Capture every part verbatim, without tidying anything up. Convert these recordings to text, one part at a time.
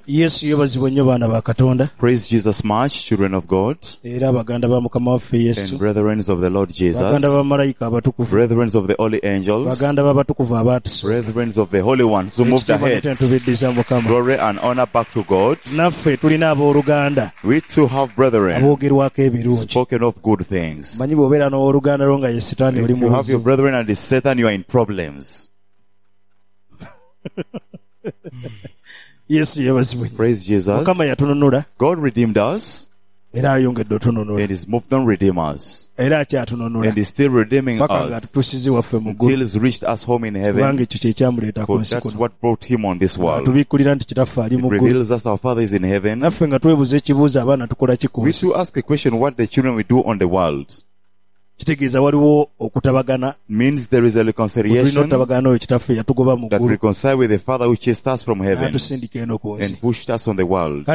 Yesu yebazibwe nnyo baana ba Katonda. Praise Jesus much, children of God. Era baganda ba Mukama waffe Yesu. And brethren of the Lord Jesus. Baganda ba malayika abatukuvu. Brethren of the holy angels. Baganda ba batukuvu abatusu. Brethren of the holy ones who moved ahead. Glory and honor back to God. Naffe tulina abooluganda. We too have brethren. Aboogerwako ebirungi. Spoken of good things. Manyi bw'obeera n'owooluganda lwo nga ye Sitaani oli mu. If you have your brethren and the Satan, you are in problems. Yesu yebazibwe. Praise Jesus. Mukama yatununula. God redeemed us. Era ayongedde otununula. And is moved on redeem us. Era akyatununula. And is still redeeming Paka us. nga tutusize waffe mu ggulu. Until he's reached us home in heaven. Kubanga ekyo kye kyamuleeta ku nsi kuno. That's what brought him on this world. Atubikkulira nti kitaffe ali mu ggulu. It reveals us our Father is in heaven. Naffe nga twebuuza ekibuuzo abaana tukola ki ku nsi. We too ask a question what the children will do on the world. Kitegeeza waliwo okutabagana. Means there is a reconciliation that reconcile with the Father who chased us from heaven and pushed us on the world.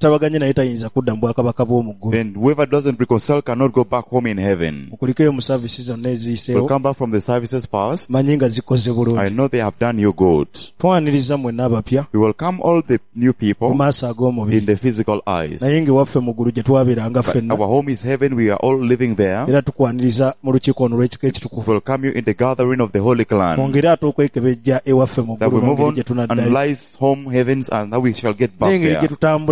And whoever doesn't reconcile cannot go back home in heaven. We'll come back from the services past. I know they have done you good. We welcome all the new people in the physical eyes. But our home is heaven. We are all living there. Welcome you in the gathering of the Holy Clan. That we move on and analyze home heavens and how we shall get back there.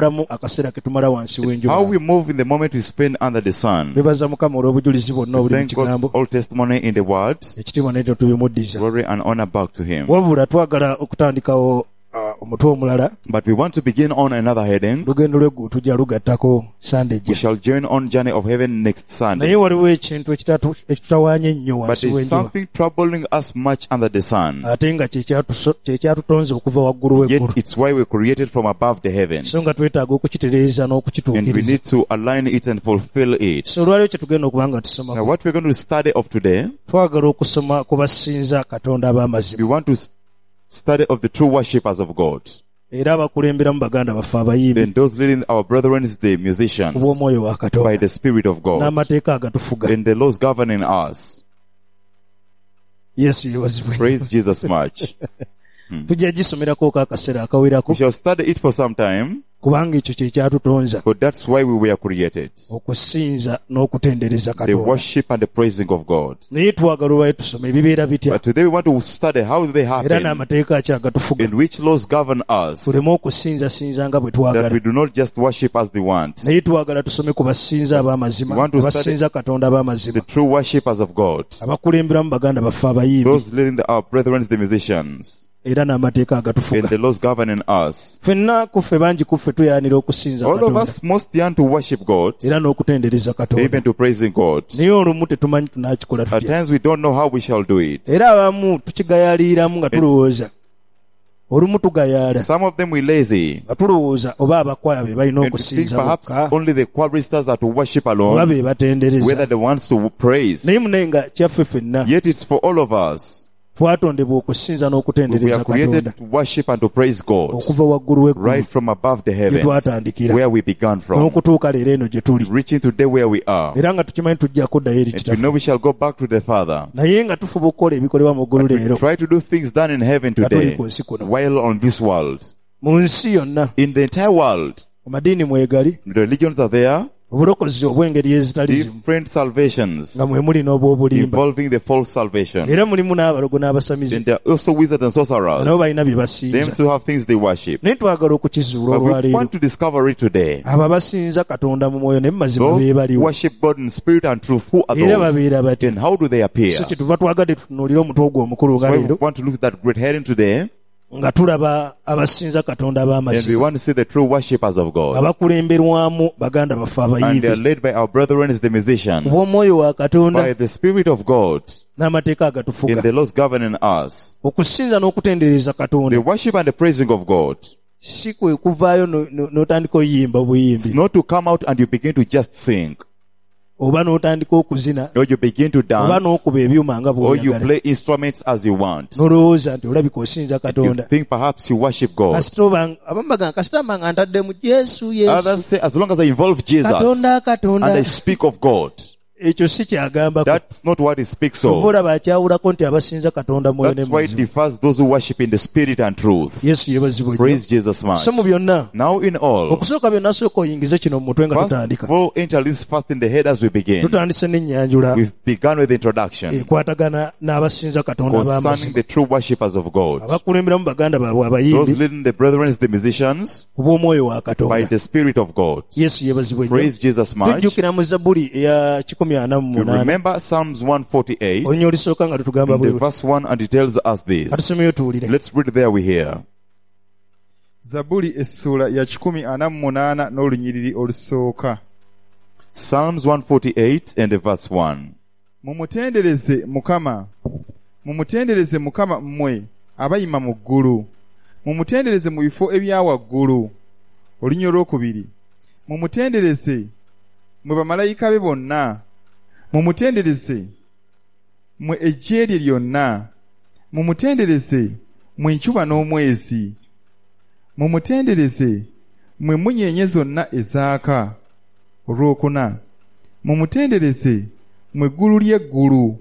How we move in the moment we spend under the sun. Thank God all testimony in the word. Glory and honor back to him. But we want to begin on another heading. We shall join on Journey of Heaven next Sunday. But there's something troubling us much under the sun. Yet it's why we created from above the heavens. And we need to align it and fulfill it. Now what we're going to study of today, we want to study of the true worshippers of God. Then those leading our brethren is the musicians by the Spirit of God. And the laws governing us. Praise Jesus much. Hmm. We shall study it for some time. But that's why we were created. The worship and the praising of God. But today we want to study how they happen and which laws govern us, that we do not just worship as they want. We want to study the true worshippers of God, those leading our brethren, the musicians. And the laws governing us. All of us must yearn to worship God, even to praising God. At times we don't know how we shall do it. Some of them were lazy. And think perhaps only the choristers are to worship alone, whether the ones to praise. Yet it's for all of us. We are created to worship and to praise God right from above the heavens, where we began from, reaching today where we are. And we know we shall go back to the Father. But we try to do things done in heaven today while on this world. In the entire world, the religions are there. Different salvations involving the false salvation. And there are also wizards and sorcerers. Them to have things they worship. But we want to discover it today. Those worship God in spirit and truth. Who are those? And how do they appear? So we want to look at that great heading today. And we want to see the true worshippers of God. And they are led by our brethren as the musicians, by the Spirit of God, in the laws governing us. The worship and the praising of God. It's not to come out and you begin to just sing. Or you begin to dance, or you play instruments as you want. You think perhaps you worship God. Others say, as long as I involve Jesus and I speak of God, ekyo si kyagambako. That's not what he speaks of. Olaba akyawulako nti abasinza Katonda mwoyo That's why it differs those who worship in the spirit and truth. Yesu yebazibwe. Praise Jesus much. So mu byonna. Now in all. Okusooka byonna sooka oyingize kino mu mutwe nga tutandika. First, we'll enter this first in the head as we begin. Tutandise n'ennyanjula. We've begun with the introduction. Ekwatagana n'abasinza Katonda b'amazima. Concerning the true worshippers of God. Abakulemberamu baganda baabwe abayimbi. Those leading the brethren, the musicians. Kubw'omwoyo wa Katonda. By the spirit of God. Yesu yebazibwe. Praise Jesus much. Tujjukira mu Zabbuli eya kikumi ana mu munaana. Remember Psalms one forty-eight. Olunya olusooka nga tutugamba bwe. The verse one and it tells us this. Atusomeyo tuwulire. Let's read there we hear. Zabbuli essula ya kikumi ana mu munaana n'olunyiriri olusooka. Psalms one forty-eight and the verse one. Mumutendereze Mukama. Mumutendereze Mukama mmwe abayima mu ggulu. Mumutendereze mu bifo ebya waggulu. Olunya olwokubiri. Mumutendereze mwe bamalayika be bonna. Mumutendereze mwe eggye lye lyonna. Mumutendereze mwe enjuba n'omwezi. Mumutendereze mwe munyenye zonna ezaaka. Olwokuna. Mumutendereze mwe ggulu ly'eggulu.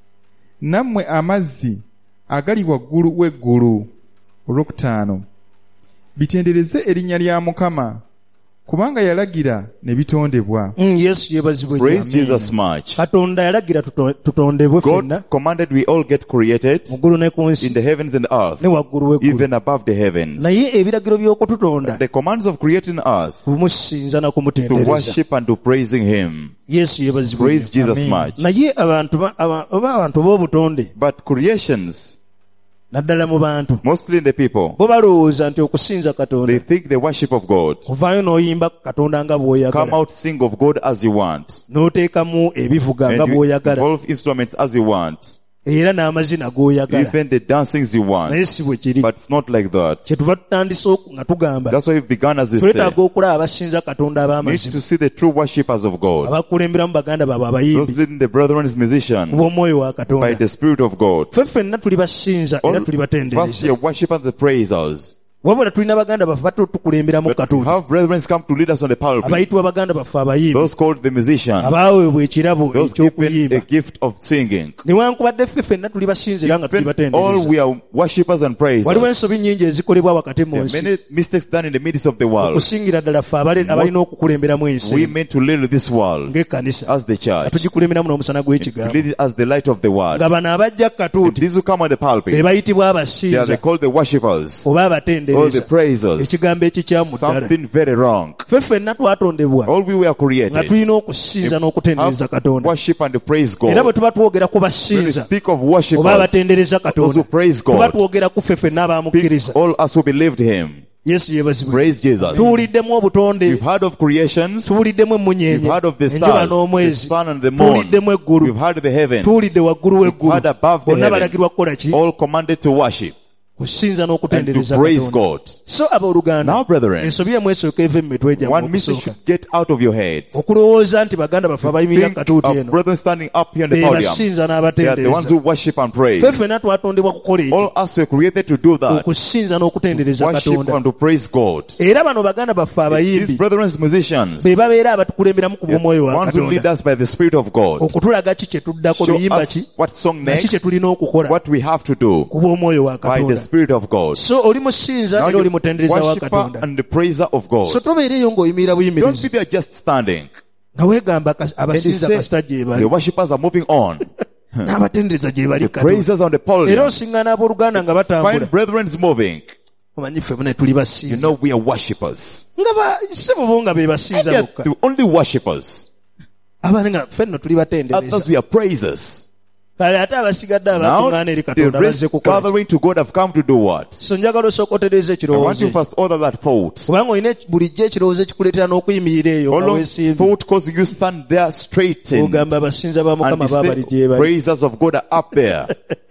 Nammwe amazzi agali waggulu w'eggulu. Olwokutaano. Bitendereze erinnya lya Mukama kubanga yalagira ne bitondebwa. Mm, Yesu yebazibwe. Praise Jesus much. Katonda yalagira tutondebwe ffenna. God commanded we all get created in the heavens and earth, ne waggulu w'eggulu, even above the heavens. Naye ebiragiro by'okututonda, the commands of creating us kumusinza na to kumutendereza. worship and to praising him. Yesu yebazibwe. Praise Jesus much. Naye abantu oba abantu b'obutonde, but creations, naddala mu bantu, mostly the people, bo balowooza nti okusinza Katonda, they think the worship of God, ovaayo n'oyimba Katonda nga bw'oyagala, come out sing of God as you want, n'oteekamu ebivuga nga and you bw'oyagala, involve instruments as you want, era n'amazina g'oyagala, even the dancings you want. naye si bwe kiri. But it's not like that. Kyetuva tutandise nga tugamba, that's why we've begun as we say, twetaaga okulaba abasinza Katonda we need ab'amazima, to see the true worshippers of God, abakulemberamu baganda baabwe those abayimbi, leading the brethren as musicians, bw'omwoyo wa by Katonda. the Spirit of God. Ffe ffenna tuli basinza era tuli First, batendereza. we are worshippers and praisers. Wabula tulina baganda baffe batukulemberamu But we Katonda, have brethren come to lead us on the pulpit, abayitibwa baganda baffe abayimbi, those called the musicians, abaaweebwa ekirabo those given a eky'okuyimba. gift of singing. Newankubadde ffe ffenna tuli basinza era nga tuli Even all batendereza. we are worshippers and praisers. Waliwo ensobi nnyingi ezikolebwa wakati mu There are nsi, many mistakes done in the midst of the world. okusingira ddala ffe abale- abalina okukulemberamu ensi We meant to lead this world ng'ekkanisa, as the church, tugikulemberamu n'omusana to gw'ekigambo, lead it as the light of the world. nga bano abajja And katuuti these who come on the be pulpit, bayitibwa they are abasinza they called the worshippers oba or the abatendereza, praisers. ekigambo ekikyamu ddala. Something very wrong. Ffe ffenna twatondebwa All we were nga created tulina okusinza n'okutendereza have Katonda, worship and praise era bwe God. tuba twogera ku When we basinza speak of oba worshippers, abatendereza those who Katonda, praise tuba God, twogera ku ffe ffenna abaamukkiriza. speak all us who believed Him. Yesu yebazibwe. Praise Jesus. Tuwuliddemu obutonde, We've heard of creations. tuwuliddemu We've emmunyeenye, heard of the enjuba stars, the n'omwezi, sun and the moon. tuwuliddemu eggulu, We've heard the heavens. tuwulidde waggulu We've w'eggulu. heard above the Bonna heavens. balagirwa kukola ki? All commanded to worship Kusinza and n'okutendereza to praise Katonda. God. So abooluganda, Now, brethren, ensobi emu esooka eva mu mitwe gyammwe one message okusooka. should get out of your heads. Okulowooza nti baganda baffe abayimirira Think katuuti of eno brethren standing up here on the be podium. basinza They are the ones n'abatendereza. who worship and praise. Ffe ffenna twatondebwa kukola ekyo, All us were created to do that. okusinza n'okutendereza Worship Katonda. and to praise God. Era bano baganda baffe These abayimbi brethren musicians, be babeera abatukulemberamu ku they are bw'omwoyo wa ones who lead Katonda, us by the Spirit of God. okutulaga ki kye tuddako, Show luyimba us ki, what song naki kye next, tulina okukola what we have to do ku bw'omwoyo wa by the Katonda. Spirit of God. So oli musinza Now era oli you mutendereza wa worshiper Katonda. and the praiser of God. So tobeereyo ng'oyimirira Don't be buyimirizi there just standing. nga weegamba kas- And you abasinza say, kasita gye the bali worshippers are moving on. n'abatendereza gye bali The Katonda. praisers on the Era podium. osiŋŋaana abooluganda nga batambula, Find brethren's moving. omanyi ffe bune tuli You basinza know we are worshippers. nga ba- sebo bo nga be And basinza they are bokka, the only worshippers. abandi nga ffe nno tuli batendereza. Others we are praisers. Kale ate abasigadde Now abakuŋŋaana eri the Katonda rest bazze kukola. gathering to God have come to do what? So njagala osooka otereeza I want you ekirowoozo, first order that thought. kubanga olina bulijjo ekirowoozo ekikuleetera n'okuyimirira eyo How nga long weesiimye, thought cause you stand there straightened ogamba abasinza ba and Mukama you baabali say gye bali. praisers of God are up there.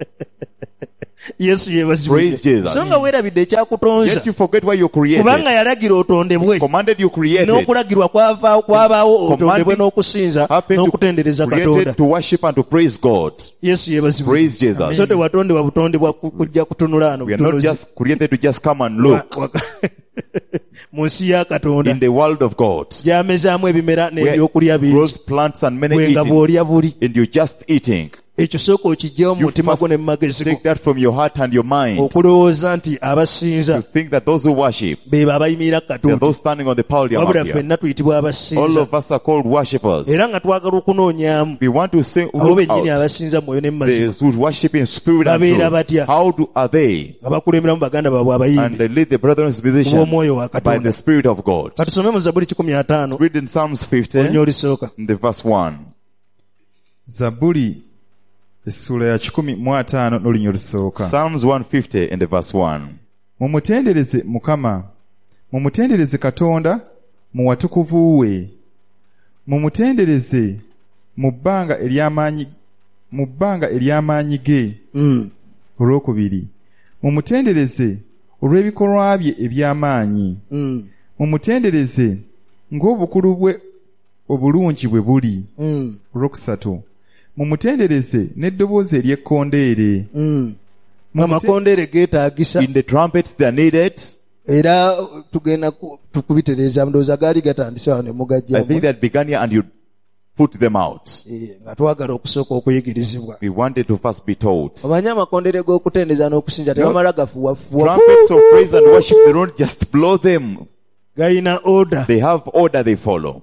Yesu Praise yeebazibwe. Jesus. So nga weerabidde ekyakutonza, Yet you forget why you're kubanga created. yalagira otondebwe, Commanded you created. n'okulagirwa kwava- kwabaawo otondebwe Commanding n'okusinza Happened n'okutendereza to, Katonda. created to worship and to praise God. Yesu yeebazibwe. Praise Jesus. So tewatondebwa butondebwa ku- kujja kutunula ano We are not butunuzi. just created to just come and look. Wa- wa- munsi ya Katonda in the world of God, gy'amezaamu ebimera where n'ebyokulya bingi grows plants and many bwe nga eatings, bw'olya buli and you're just eating. ekyo sooka okijjewo mu You mutima gwo ne mu must magezi go take that from your heart and your mind. okulowooza nti abasinza You think that those who worship, be abayimirira ku they are Katonda those standing on the podium wabula up here. ffenna tuyitibwa All abasinza of us are called worshippers. era nga twagala okunoonyaamu We want to say, abo look bennyini out. abasinza mu mwoyo ne mu mazima Those who worship in spirit and Babeera truth. batya? How do, are they? nga bakulemberamu baganda baabwe And abayimbi they lead the brethren and musicians Omwoyo wa Katonda. by the Spirit of God. katusome mu Zabuli kikumi ataano Read in Psalms fifty, olunya olisooka in the verse one. Zabuli essula ya kikumi mu ataano n'olunya olusooka. Psalms one fifty in the verse one. Mumutendereze Mukama, mumutendereze Katonda mu watukuvu we, mumutendereze mu bbanga ery'amaanyi mu bbanga ery'amaanyi ge. Mm. Olwokubiri, mumutendereze olw'ebikolwa bye eby'amaanyi, Mm. mumutendereze ng'obukulu bwe obulungi bwe buli. Mm. Olwokusatu, mumutendereze n'eddoboozi ery'ekkondeere. Mm. Mumute- amakondeere geetaagisa In the trumpets they are needed. era tugenda ku- tukubitereeza ndowooza gaali gatandise awo ne I think mugajjamu that began here and you put them out. Eh, nga twagala okusooka okuyigirizibwa We wanted to first be taught. omanye amakondeere g'okutendeeza n'okusinza tebamala gafuwafuwa Trumpets of praise and worship, they don't just blow them. galina order They have order they follow.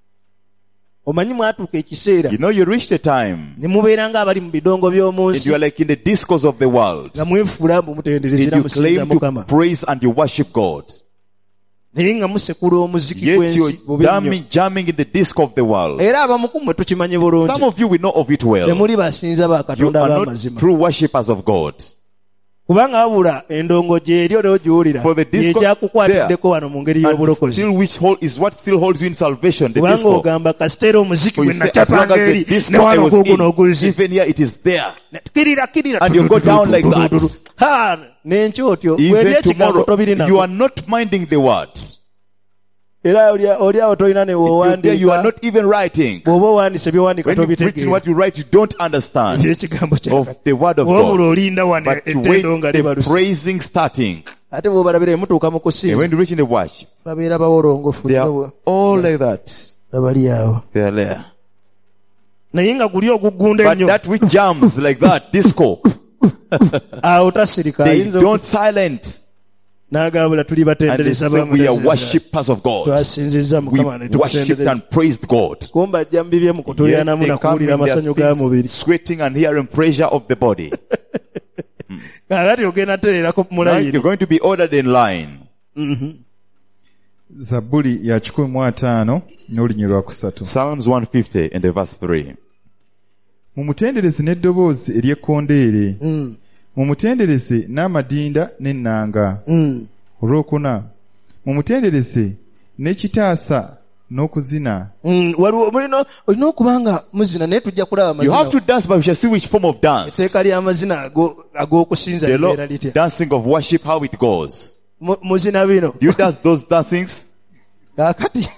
omanyi mwatuuka ekiseera You know, you reached a time ne mubeera ng'abali mu bidongo by'omu and nsi you are like in the discourse of the world. nga mwefuula mu mutendereza And era you musinza claim to Mukama praise and you worship God. naye nga musekula omuziki Yet gw'ensi you're bubi nnyo jamming, jamming in the disc of the world. era abamu ku mmwe tukimanyi Some bulungi of you will know of it well. temuli basinza ba You Katonda are not ab'amazima true worshippers of God. kubanga wabula endongo gyeri oli ogiwulira For the disco yekyakukwatiddeko wano mu ngeri And y'obulokozi still which hold, is what still holds you in salvation, the kubanga disco. ogamba kasiteera omuziki So gwe you say, as long nakyapanga as the eri disco ne I wano was guuguno in, oguzi even here it is there. kirira kirira And you go down like that. ha n'enkyotyo Even bw'eri ekigambo tomorrow, tobiri you nako are not minding the word. era oli- oli awo tolina ne If you're there, you are weewandiika not even writing. bw'oba owandiise byowandiika When you preach tobitegeera what you write, you don't understand ebyekigambo of kya the word of wabula God. olinda wano But you wait ettendo nga the libaluse praising starting. ate bw'obalabira emutuuka mu And kusinza when you reach in the worship, babeera bawolongofu they are all like that. babali awo They are there. naye nga guli oguggunda But ennyo that which jams like that, disco, awo tasirika they ayinza don't silence. n'agabula tuli And they batendereza say we are bamu worshippers of God. twasinzizza We mukama ne worshipped tukutendereza and praised God. kumba ajja mu bibye mu Yet kutulyanamu they come nakuwulira in their amasanyu ga things, mubiri sweating and hearing pressure of the body. kakati ogenda tereerako Now you're mulayiri going to be ordered in line. Zabuli ya kikumi mu ataano n'olunya lwa kusatu. Psalms one fifty in the verse three. Mumutendereze n'eddoboozi ery'ekkondeere, Mm, mumutendereze n'amadinda n'ennanga. mm. Olwokuna, mumutendereze n'ekitaasa n'okuzina. Mm, waliwo mulina olina okuba nga muzina naye tujja kulaba You have to amazina dance, but we shall see which form of dance. etteeka ly'amazina ago- ag'okusinza The law, libeera litya dancing of worship, how it goes. Mu- muzina bino Do you dance those dancings? kakati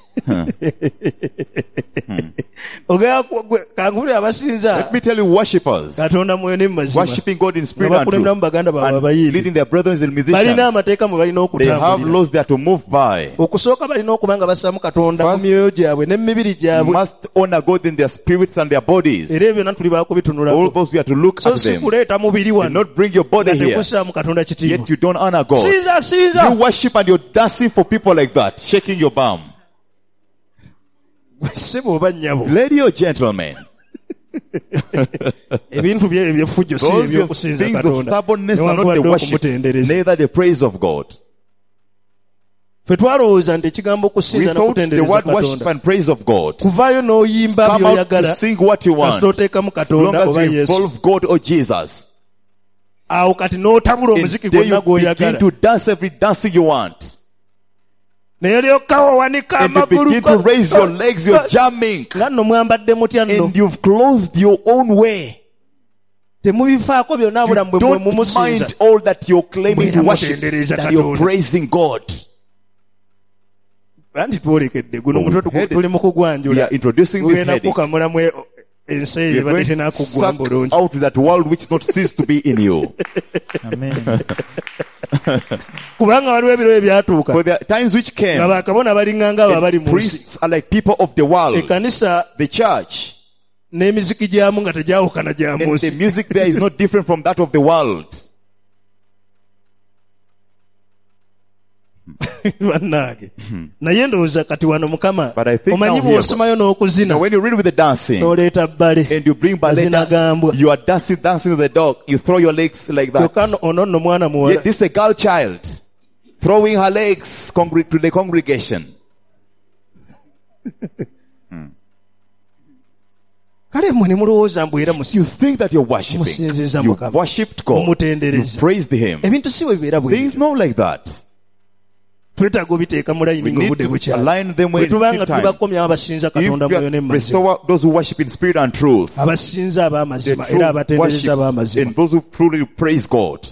ogera kangulira abasinza Let me tell you, worshippers, katonda mwoyo ne mu mazima worshipping God in nga spirit and bakulembera mu truth, baganda baabwe and abayimbi leading their brothers and balina musicians. amateeka mwe balina They have okutambulira laws there to move by. okusooka balina okuba nga basaamu katonda mu First, myoyo gyabwe ne mu mibiri gyabwe Must honor God in their spirits and their bodies. era ebyo byonna tuli All baakubitunulako those we have to look so at si them. kuleeta mubiri Do wano not bring your body nga here, tekusaamu katonda kitiibwa yet you don't honor God. sinza You sinza worship and you're dancing for people like that, shaking your bum. ssebo oba nnyabo Lady or gentleman, ebintu bye ebyeffujjo si those ebyokusinza things of katonda stubbornness are not the newankubadde worship, okumutendereza neither the praise of God. ffe twalowooza nti ekigambo We okusinza thought the n'okutendereza word worship katonda and praise of God. kuvaayo n'oyimba Come out to by'oyagala sing what you want, kasita oteekamu as long katonda as oba you yesu involve God or Jesus. awo kati n'otabula And omuziki then gwonna you begin gw'oyagala to dance every dancing you want. naye olyokawo wanika And you amagulu begin to raise your legs, you're jamming. nga nno mwambadde mutya nno And you've clothed your own way. temubifaako byonna bula You mbwe mwe don't mumusinza mind all that you're claiming to Mwe worship, amutendereza that you're Katonda. praising God. anti twolekedde guno Oh, mutwe tuku- headed. tuli mu We kugwanjula are introducing this tugenda heading. kukamulamu e- You're going to suck out that world which not cease to be in you. Amen. For the times which came, the priests are like people of the world. The church, and the music there is not different from that of the world. But I think now, now when you read with the dancing and you bring ballet dance, you are dancing, dancing with the dog, you throw your legs like that. Yet this is a girl child throwing her legs congr- to the congregation. hmm. You think that you're worshiping. You worshipped God. You praised Him. Things not like that. We need to align them with the time. If you restore those who worship in spirit and truth, the true worship, and those who truly praise God.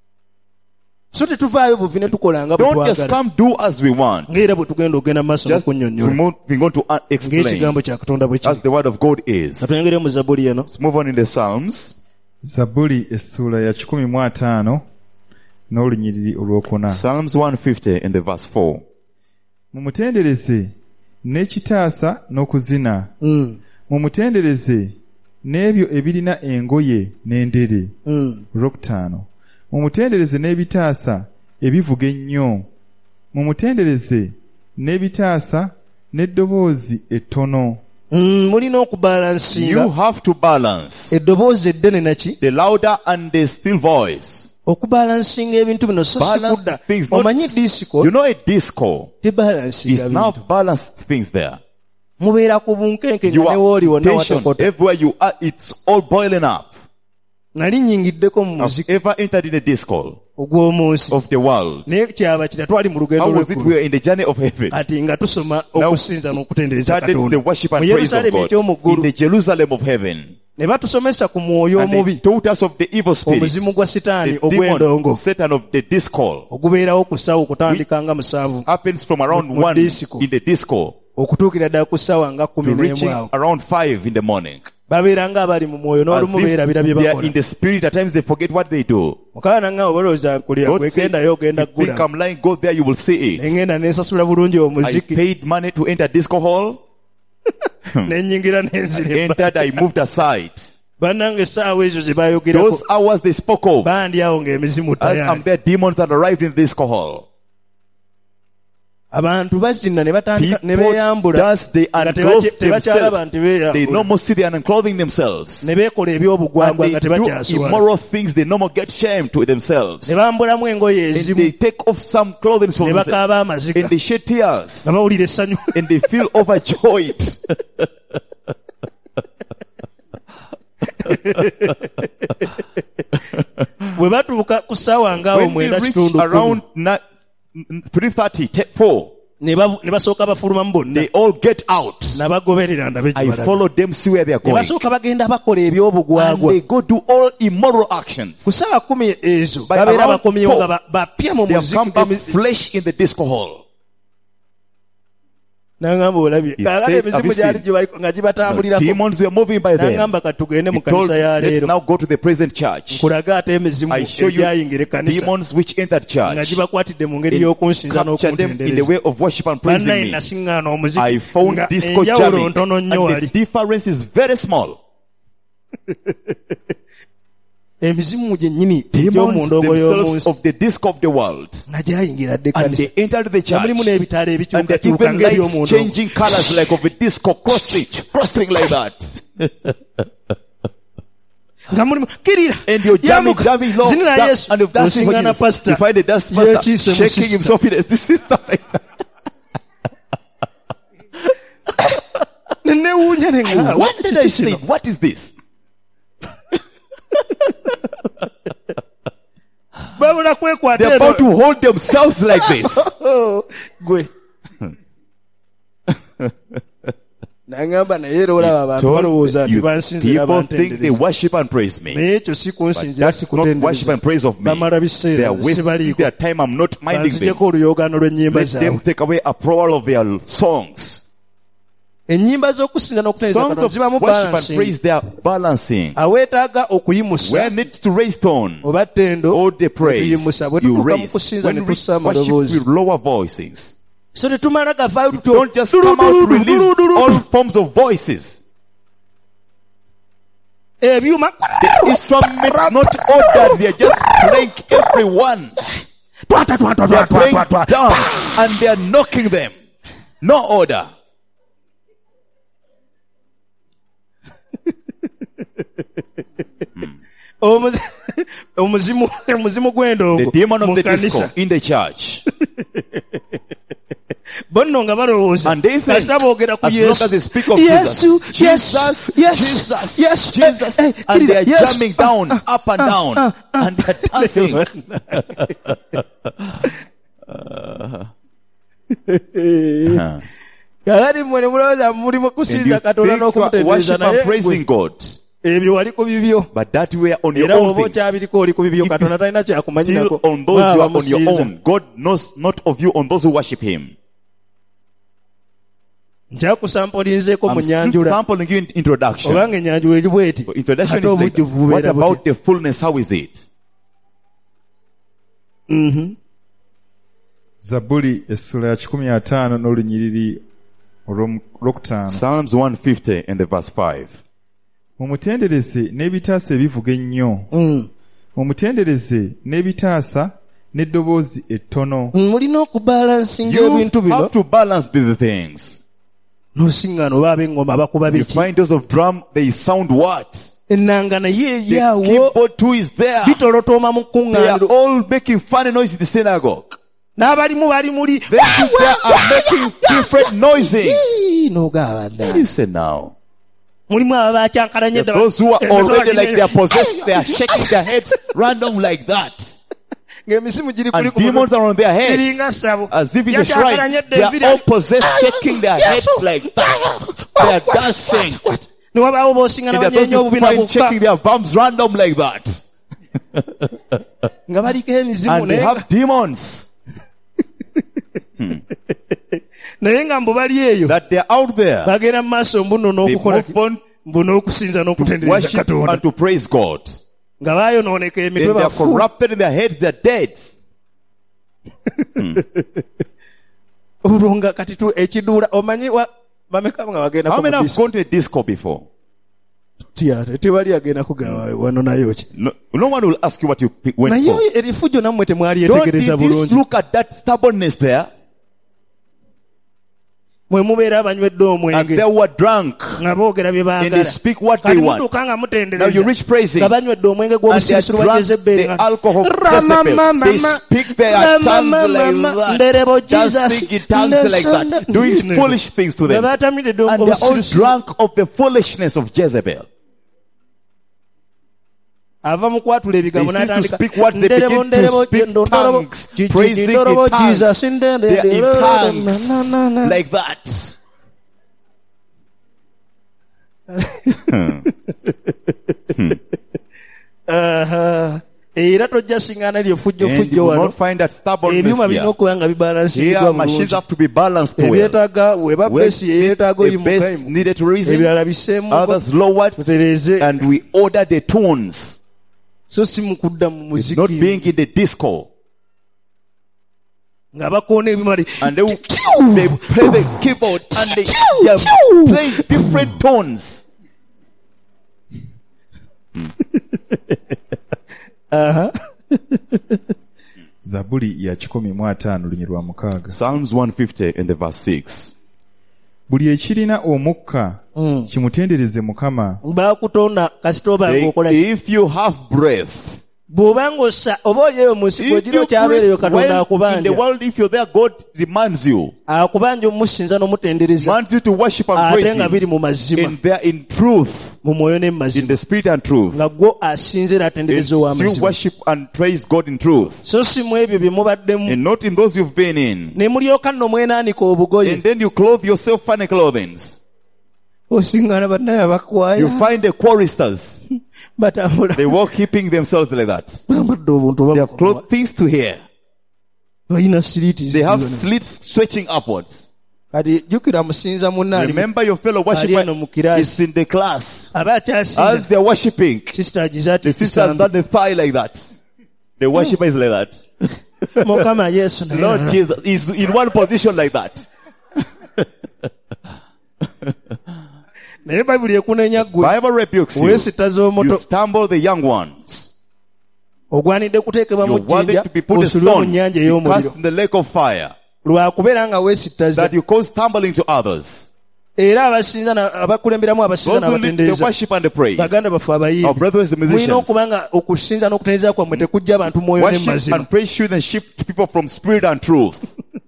Don't just come do as we want. Just to move, we're going to explain as the word of God is. Let's move on in the Psalms. Zaburi essula ya kikumi mu ataano n'olunyiriri olwokuna. Psalms one fifty in the verse four. Mumutendereze n'ekitaasa n'okuzina. Mm. Mumutendereze n'ebyo ebirina engoye n'endere. Mm. Olwokutaano. Mumutendereze n'ebitaasa ebivuga ennyo. Mumutendereze n'ebitaasa n'eddoboozi ettono. Mm, you have to balance the louder and the still voice. Balance things. Not, you know a disco is now balanced things there. You are tension. Everywhere you are, it's all boiling up. I've ever entered in a disco of the world. How was it we were in the journey of heaven? Now, started the worship and praise of God in the Jerusalem of heaven. And they taught us of the evil spirit, the demon, Satan of the disco, which happens from around one in the disco to reaching around five in the morning. As if they are in the spirit, at times they forget what they do. God said, if you think I'm lying, go there, you will see it. I paid money to enter disco hall. I entered, I moved aside. Those hours they spoke of, as I'm there, demons that arrived in disco hall. People dance, they unclothe themselves. They no more see they are unclothing themselves. And they do immoral things, they no more get shame to themselves. And they take off some clothing from themselves. And they shed tears. And they feel overjoyed. When we reach around three thirty, four, they all get out. I follow them, see where they are going. And they go do all immoral actions. By around four, they have come back flesh in the disco hall. No, demons were moving by them. He told, let's now go to the present church. I show you demons which entered church and captured them in the way of worship and praising me. I found disco jamming, and the difference is very small. Demons themselves of the disco of the world, and they entered the church, and the even lights changing colors like of a disco, crossing, crossing like that. And you're jamming, jamming low, da- and you're dancing for Jesus. You find the dance master shaking himself in this is like what did I say? What is this? They're about to hold themselves like this. People think they worship and praise me, but that's not worship and praise of me. They are wasting their time. I'm not minding them. Let them take away a plural of their songs. ennyimba z'okusinza n'okutendereza Songs Katonda of zibamu worship and balancing. praise, they are balancing. Aweetaaga okuyimusa Where needs to raise tone oba ttendo or the praise, tuyimusa bwe you tutuuka mu raise. kusinza ne When we tussa worship amaloboozi. with lower voices, So tetumala gavaayo you don't just come out to release all forms of voices. ebyuma The instruments not ordered, they are just playing everyone. twata twata They are twata playing twata down and they are knocking them. No order. Omuzi- omuzimu omuzimu gw'endongo The demon of mu the disco kanisa in the church. bo nno nga balowooza And they think, kasita boogera ku as long yesu as they speak of yesu Jesus, yesu Jesus, yesu Jesus, yesu Jesus, eh, eh, and they are kirira, yesu. jumping down, up and down, and they are dancing. Uh, kakati mmwe ne mulowooza mulimu and you kusinza katonda think you are n'okumutendereza worship and naye praising God, ebyo wali ku bibyo but that way on your era own oba things. okyabiriko oli ku bibyo If katonda you talina Still kyakumanyinako on those Mwaba you are on your musinza. own. God knows not of you on those who worship Him. nkyakusampolinzeeko mu I'm still nyanjula sampling you in introduction. obanga enyanjula eri bweti So introduction ate is like, obujjuvu what bubeera about butya? the fullness? How is it? Mhm. Zabuli essula ya kikumi ataano n'olunyiriri olw'omu- olwokutaano. Psalms one fifty and the verse five. Mumutendereze n'ebitaasa ebivuga ennyo. Mm. Mumutendereze n'ebitaasa n'eddoboozi ettono. mulina okubalansinga You ebintu bino have to balance these things. n'osiŋŋaana oba ab'eŋŋoma bakuba You biki find those of drum, they sound what? ennanga naye The eyaawo keyboard too is there. bitolotooma mu They are kkuŋŋaaniro all making funny noise in the synagogue. n'abalimu bali muli They, they are making different noises. Ii, n'ogaba dda. What do you say now? mulimu aba bakyankalanye There are those who are already like they are possessed, they are shaking their heads random like that. ng'emisimu giri kuli And ku demons are on their heads. iringa sabo As if it's a Yakyankalanye shrine. dda They are ebiri- all possessed, shaking their heads like that. They are dancing. ne wabaawo b'osinga And there are those nabanyeenya who obubina find shaking bwokka their bums random like that. nga baliko emizimu And they naye nga- have demons naye nga mbu bali eyo that they are out there. bagenda mu maaso mbuno They n'okukola move on mbu n'okusinza to n'okutendereza worship katonda and to praise God. nga baayonooneka emitwe Then they are bafu corrupted in their heads, they are dead. olwo nga kati tu ekiduula omanyi wa bameka nga bagenda How many have disco gone to a disco before? tyate tebali agenda kugaba wano nayo ki No, no one will ask you what you pi- went naye for. erifujo nammwe temwali Don't yetegereza did you bulungi look at that stubbornness there? mwe mubeera abanywedde And omwenge they were drunk. nga boogera bye And they baagala speak what they kati want. mutuuka nga Now you mutendereza reach praising. nga banywedde omwenge And they are gw'obusiisiro bwa drunk Jezebeli the alcohol of Jezebel. They speak their tongues like nderebo that. Just speak in tongues like that. Doing foolish things to nga them. batamidde And they are all obusiisiro drunk of the foolishness of Jezebel. ava mu kwatula ebigambo They cease to n'atandika speak what they nderebo begin to nderebo speak ndonderebo tongues, praising in ndonderebo tongues. Jesus They are in nderebo tongues like that. aha era tojja singana lye fujjo And you fujjo will wano not find that stubbornness ebyuma birina here. okuba nga bibalansiddwa Here, machines bulungi have to be balanced well. ebyetaaga weba Where besi yeetaaga a oyimuka bass imu needed to raise, ebirala biseemu others lowered, tutereeze and we order the tones. so si mu kudda mu It's not muziki being in the disco. nga bakoona ebimali And they, will- they play the keyboard and they, they are playing different tones. aha Zabuli ya kikumi mu ataano olunyiriri lwa mukaaga. Psalms one fifty and the verse six. Buli ekirina omukka Mm. kimutendereze Mukama. baakutonda kasita oba They- ng'okola ki? if you have breath, bw'oba ng'ossa oba oli eyo mu nsiko if ogira you okyabeereyo breathe katonda well in the akubanja world, if you're there, God reminds you, akubanja omusinza n'omutendereza reminds you to worship and ate praise nga biri Him. mu mazima And they're in truth, mu mwoyo ne mu in mazima the spirit and truth. nga gwo asinze era atendereza You ow'amazima worship and praise God in truth. so si mu ebyo bye mubaddemu And not in those you've been in. ne mulyoka nno mwenaanika obugoye And then you clothe yourself funny clothing. osiŋŋaana bannaye You abakwaya find the choristers. batambula They walk keeping themselves like that. bambadde obuntu They have oba clothed things to hear. balina siriiti They have ziriwano. slits stretching upwards. Remember your fellow worshiper is in the class. As they are worshipping, the sister has done the thigh like that. The worshiper is like that. Lord Jesus is in one position like that. Bible rebukes you. You stumble the young ones. You're worthy to be put a stone, be cast in the lake of fire. That you cause stumbling to others. Those who lead the worship and the praise. Our brothers the musicians. Worship and praise shouldn't shift people from spirit and truth.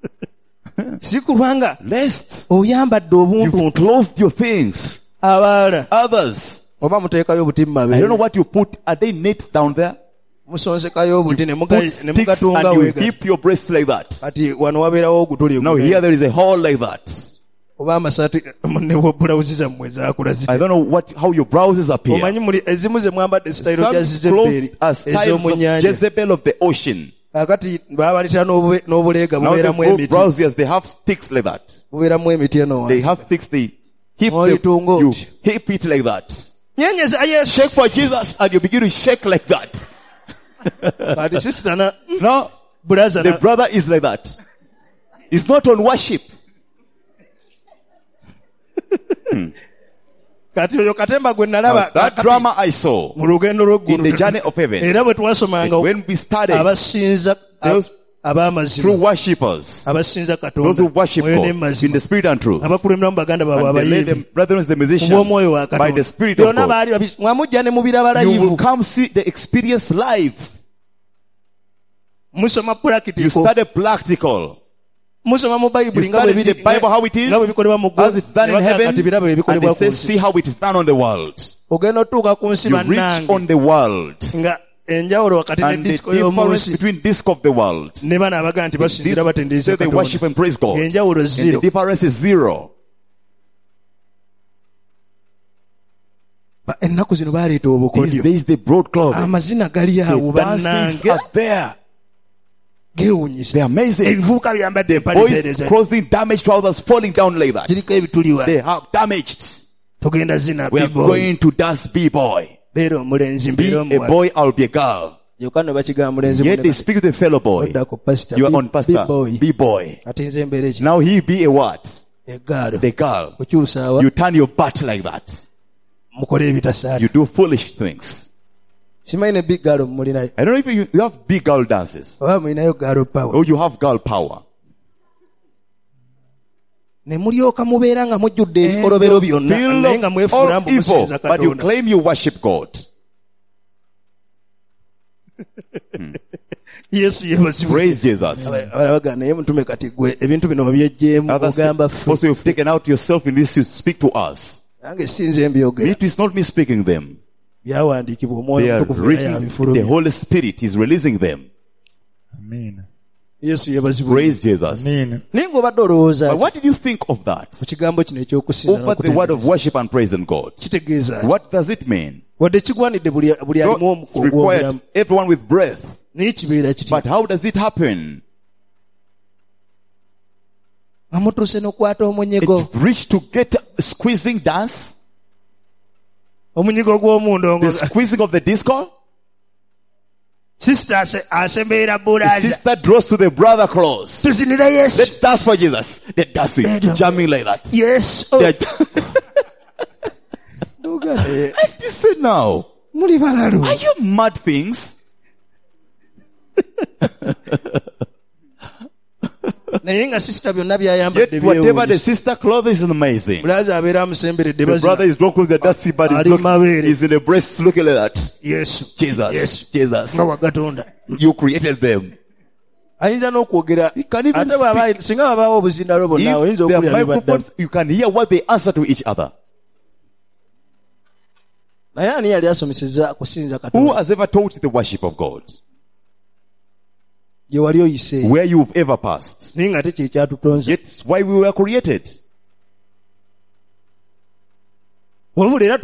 Lest you've clothed your things. Others. I don't know what you put. Are they nets down there? You put sticks and you heap your breast like that. Now here there is a hole like that. I don't know what how your blouses appear. Some clothes are styles of Jezebel of the ocean. Now the good blouses, they have sticks like that. They have sticks, they heap them, you heap it like that. Shake for Jesus and you begin to shake like that. No, the brother is like that. He's not on worship. hmm. That drama I saw in the journey of heaven, when we started, those true worshippers, those who worship God in the spirit and truth, and they led them, brethren, the musicians, by the spirit of God, you will come see the experience live. You study practical. You study the Bible how it is, as it's done in heaven, and it says see how it is done on the world. You reach on the world. And the difference between disc of the world. This, say they worship and praise God. And the difference is zero. These days they brought clothing. The dancings are there. They're amazing. The boys causing damage to others, falling down like that. They have damaged. We are going to dance B-boy. Be a boy, I'll be a girl. Yet they speak to the fellow boy. You are on pastor, B-boy. Now he be a what? The girl. You turn your butt like that. You do foolish things. I don't know if you, you have big girl dances. Or you have girl power. And you feel all evil, but you claim you worship God. hmm. Praise Jesus. Others, also you've taken out yourself in this, you speak to us. It is not me speaking them. They are written, the Holy Spirit is releasing them. Amen. Praise Jesus. Amen. But what did you think of that? Over the word of worship and praise in God. What does it mean? God required everyone with breath. But how does it happen? It reached to get squeezing dance? The squeezing of the disco? Sister the sister draws to the brother close. Let's dance for Jesus. They're dancing, jamming like that. Yes. Oh. I just said now. Are you mad things? Yet whatever the sister clothes is amazing. The brother is broken with the dusty body. He's in the breast looking like that. Yes. Jesus. Yes. Jesus. You created them. You can even speak. If there are microphones, you can hear what they answer to each other. Who has ever taught the worship of God? Where you've ever passed. It's why we were created. Yet,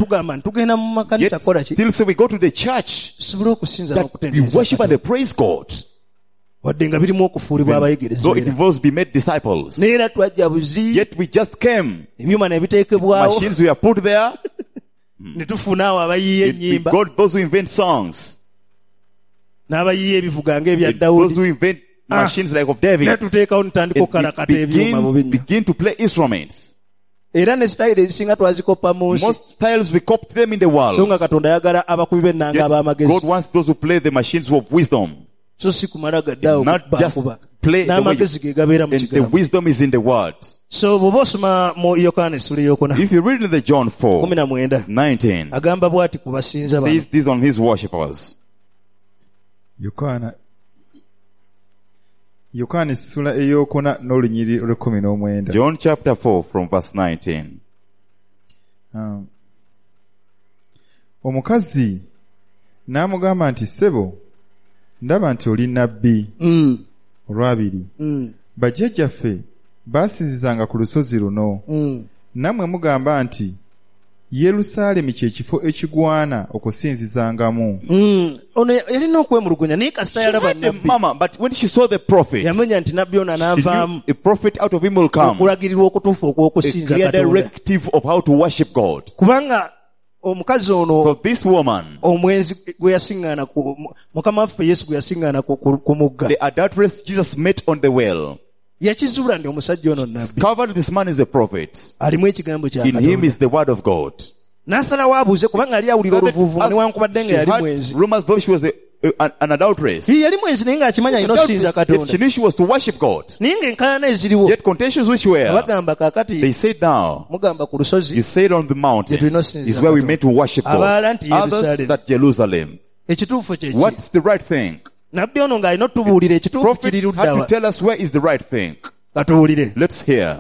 still so we go to the church that we worship and praise God. wadde nga birimu okufuulibwa abayigirizwa though it involves be made disciples, neera twajja buzi yet we just came, ebyuma ne biteekebwawo machines were put there, ne tufuna awo abayiiya it, it ennyimba got those who invent songs, n'abayiiya ebivuga ng'ebya it, those who Dawudi invent Ah. machines like of David, natuteekawo ntandika and okukalakata be- ebyuma mu begin, binywa begin to play instruments. era ne sitayiro ezisinga twazikoppa mu nsi Most styles we copied them in the so world. nga Katonda ayagala abakubi b'ennanga Yet ab'amagezi God wants those who play the machines of wisdom. so si kumala gaddaawo Not just kubankuba play the way n'amagezi ge gabeera mu and the kigambo wisdom is in the word. so bw'oba osoma mu yokaana essula eyokuna If you read in the John four kumi na mwenda nineteen, agamba bw'ati ku basinza bano says this on his worshippers. yokaana yokaana essula eyokuna n'olunyiri olw'ekkumi n'omwenda. John chapter four from verse nineteen. Um, omukazi n'amugamba nti ssebo ndaba nti oli nnabbi. Mm, olwabiri mm, bajjajjaffe baasinzizanga ku lusozi luno, mm. nammwe mugamba nti Yerusaalemi kye kifo ekigwana okusinzizangamu. Mm. ono yalina okwemulugunya naye kasita yalaba The nabbi mama, but when she saw the prophet, yamanya nti nabbi ono she anaavaamu knew a prophet out of him will come. okulagirirwa okutuufu A okw'okusinza clear Katonda directive of how to worship God. kubanga omukazi ono For this woman, omwenzi gwe yasiŋŋaana ku mukama waffe yesu gwe yasiŋŋaana ku- ku ku mugga the adulteress Jesus met on the well, yakizuula nti omusajja ono nabbi discovered this man is a prophet. alimu ekigambo kya In him Katonda is the word of God. n'asalawo abuuze kubanga yali awulira So that oluvuuvu as newankubadde she nga yali had mwenzi rumors though she was a, a, an adulteress. Ye yali mwenzi naye ng'akimanya alina osinza Yet Katonda she knew she was to worship God. naye ng'enkaayana eziriwo Yet contentions which were, bagamba kaakati they said now, mugamba ku lusozi you said on the mountain Yet we not sin is where we Katonda. meant to worship God. Abalala nti Others Jerusalem. that Jerusalem. ekituufu kyeki What's the right thing? nabbi ono ng'alina otubuulira ekituufu Prophet kiri had to luddawa tell us where is the right thing. katuwulire Let's hear.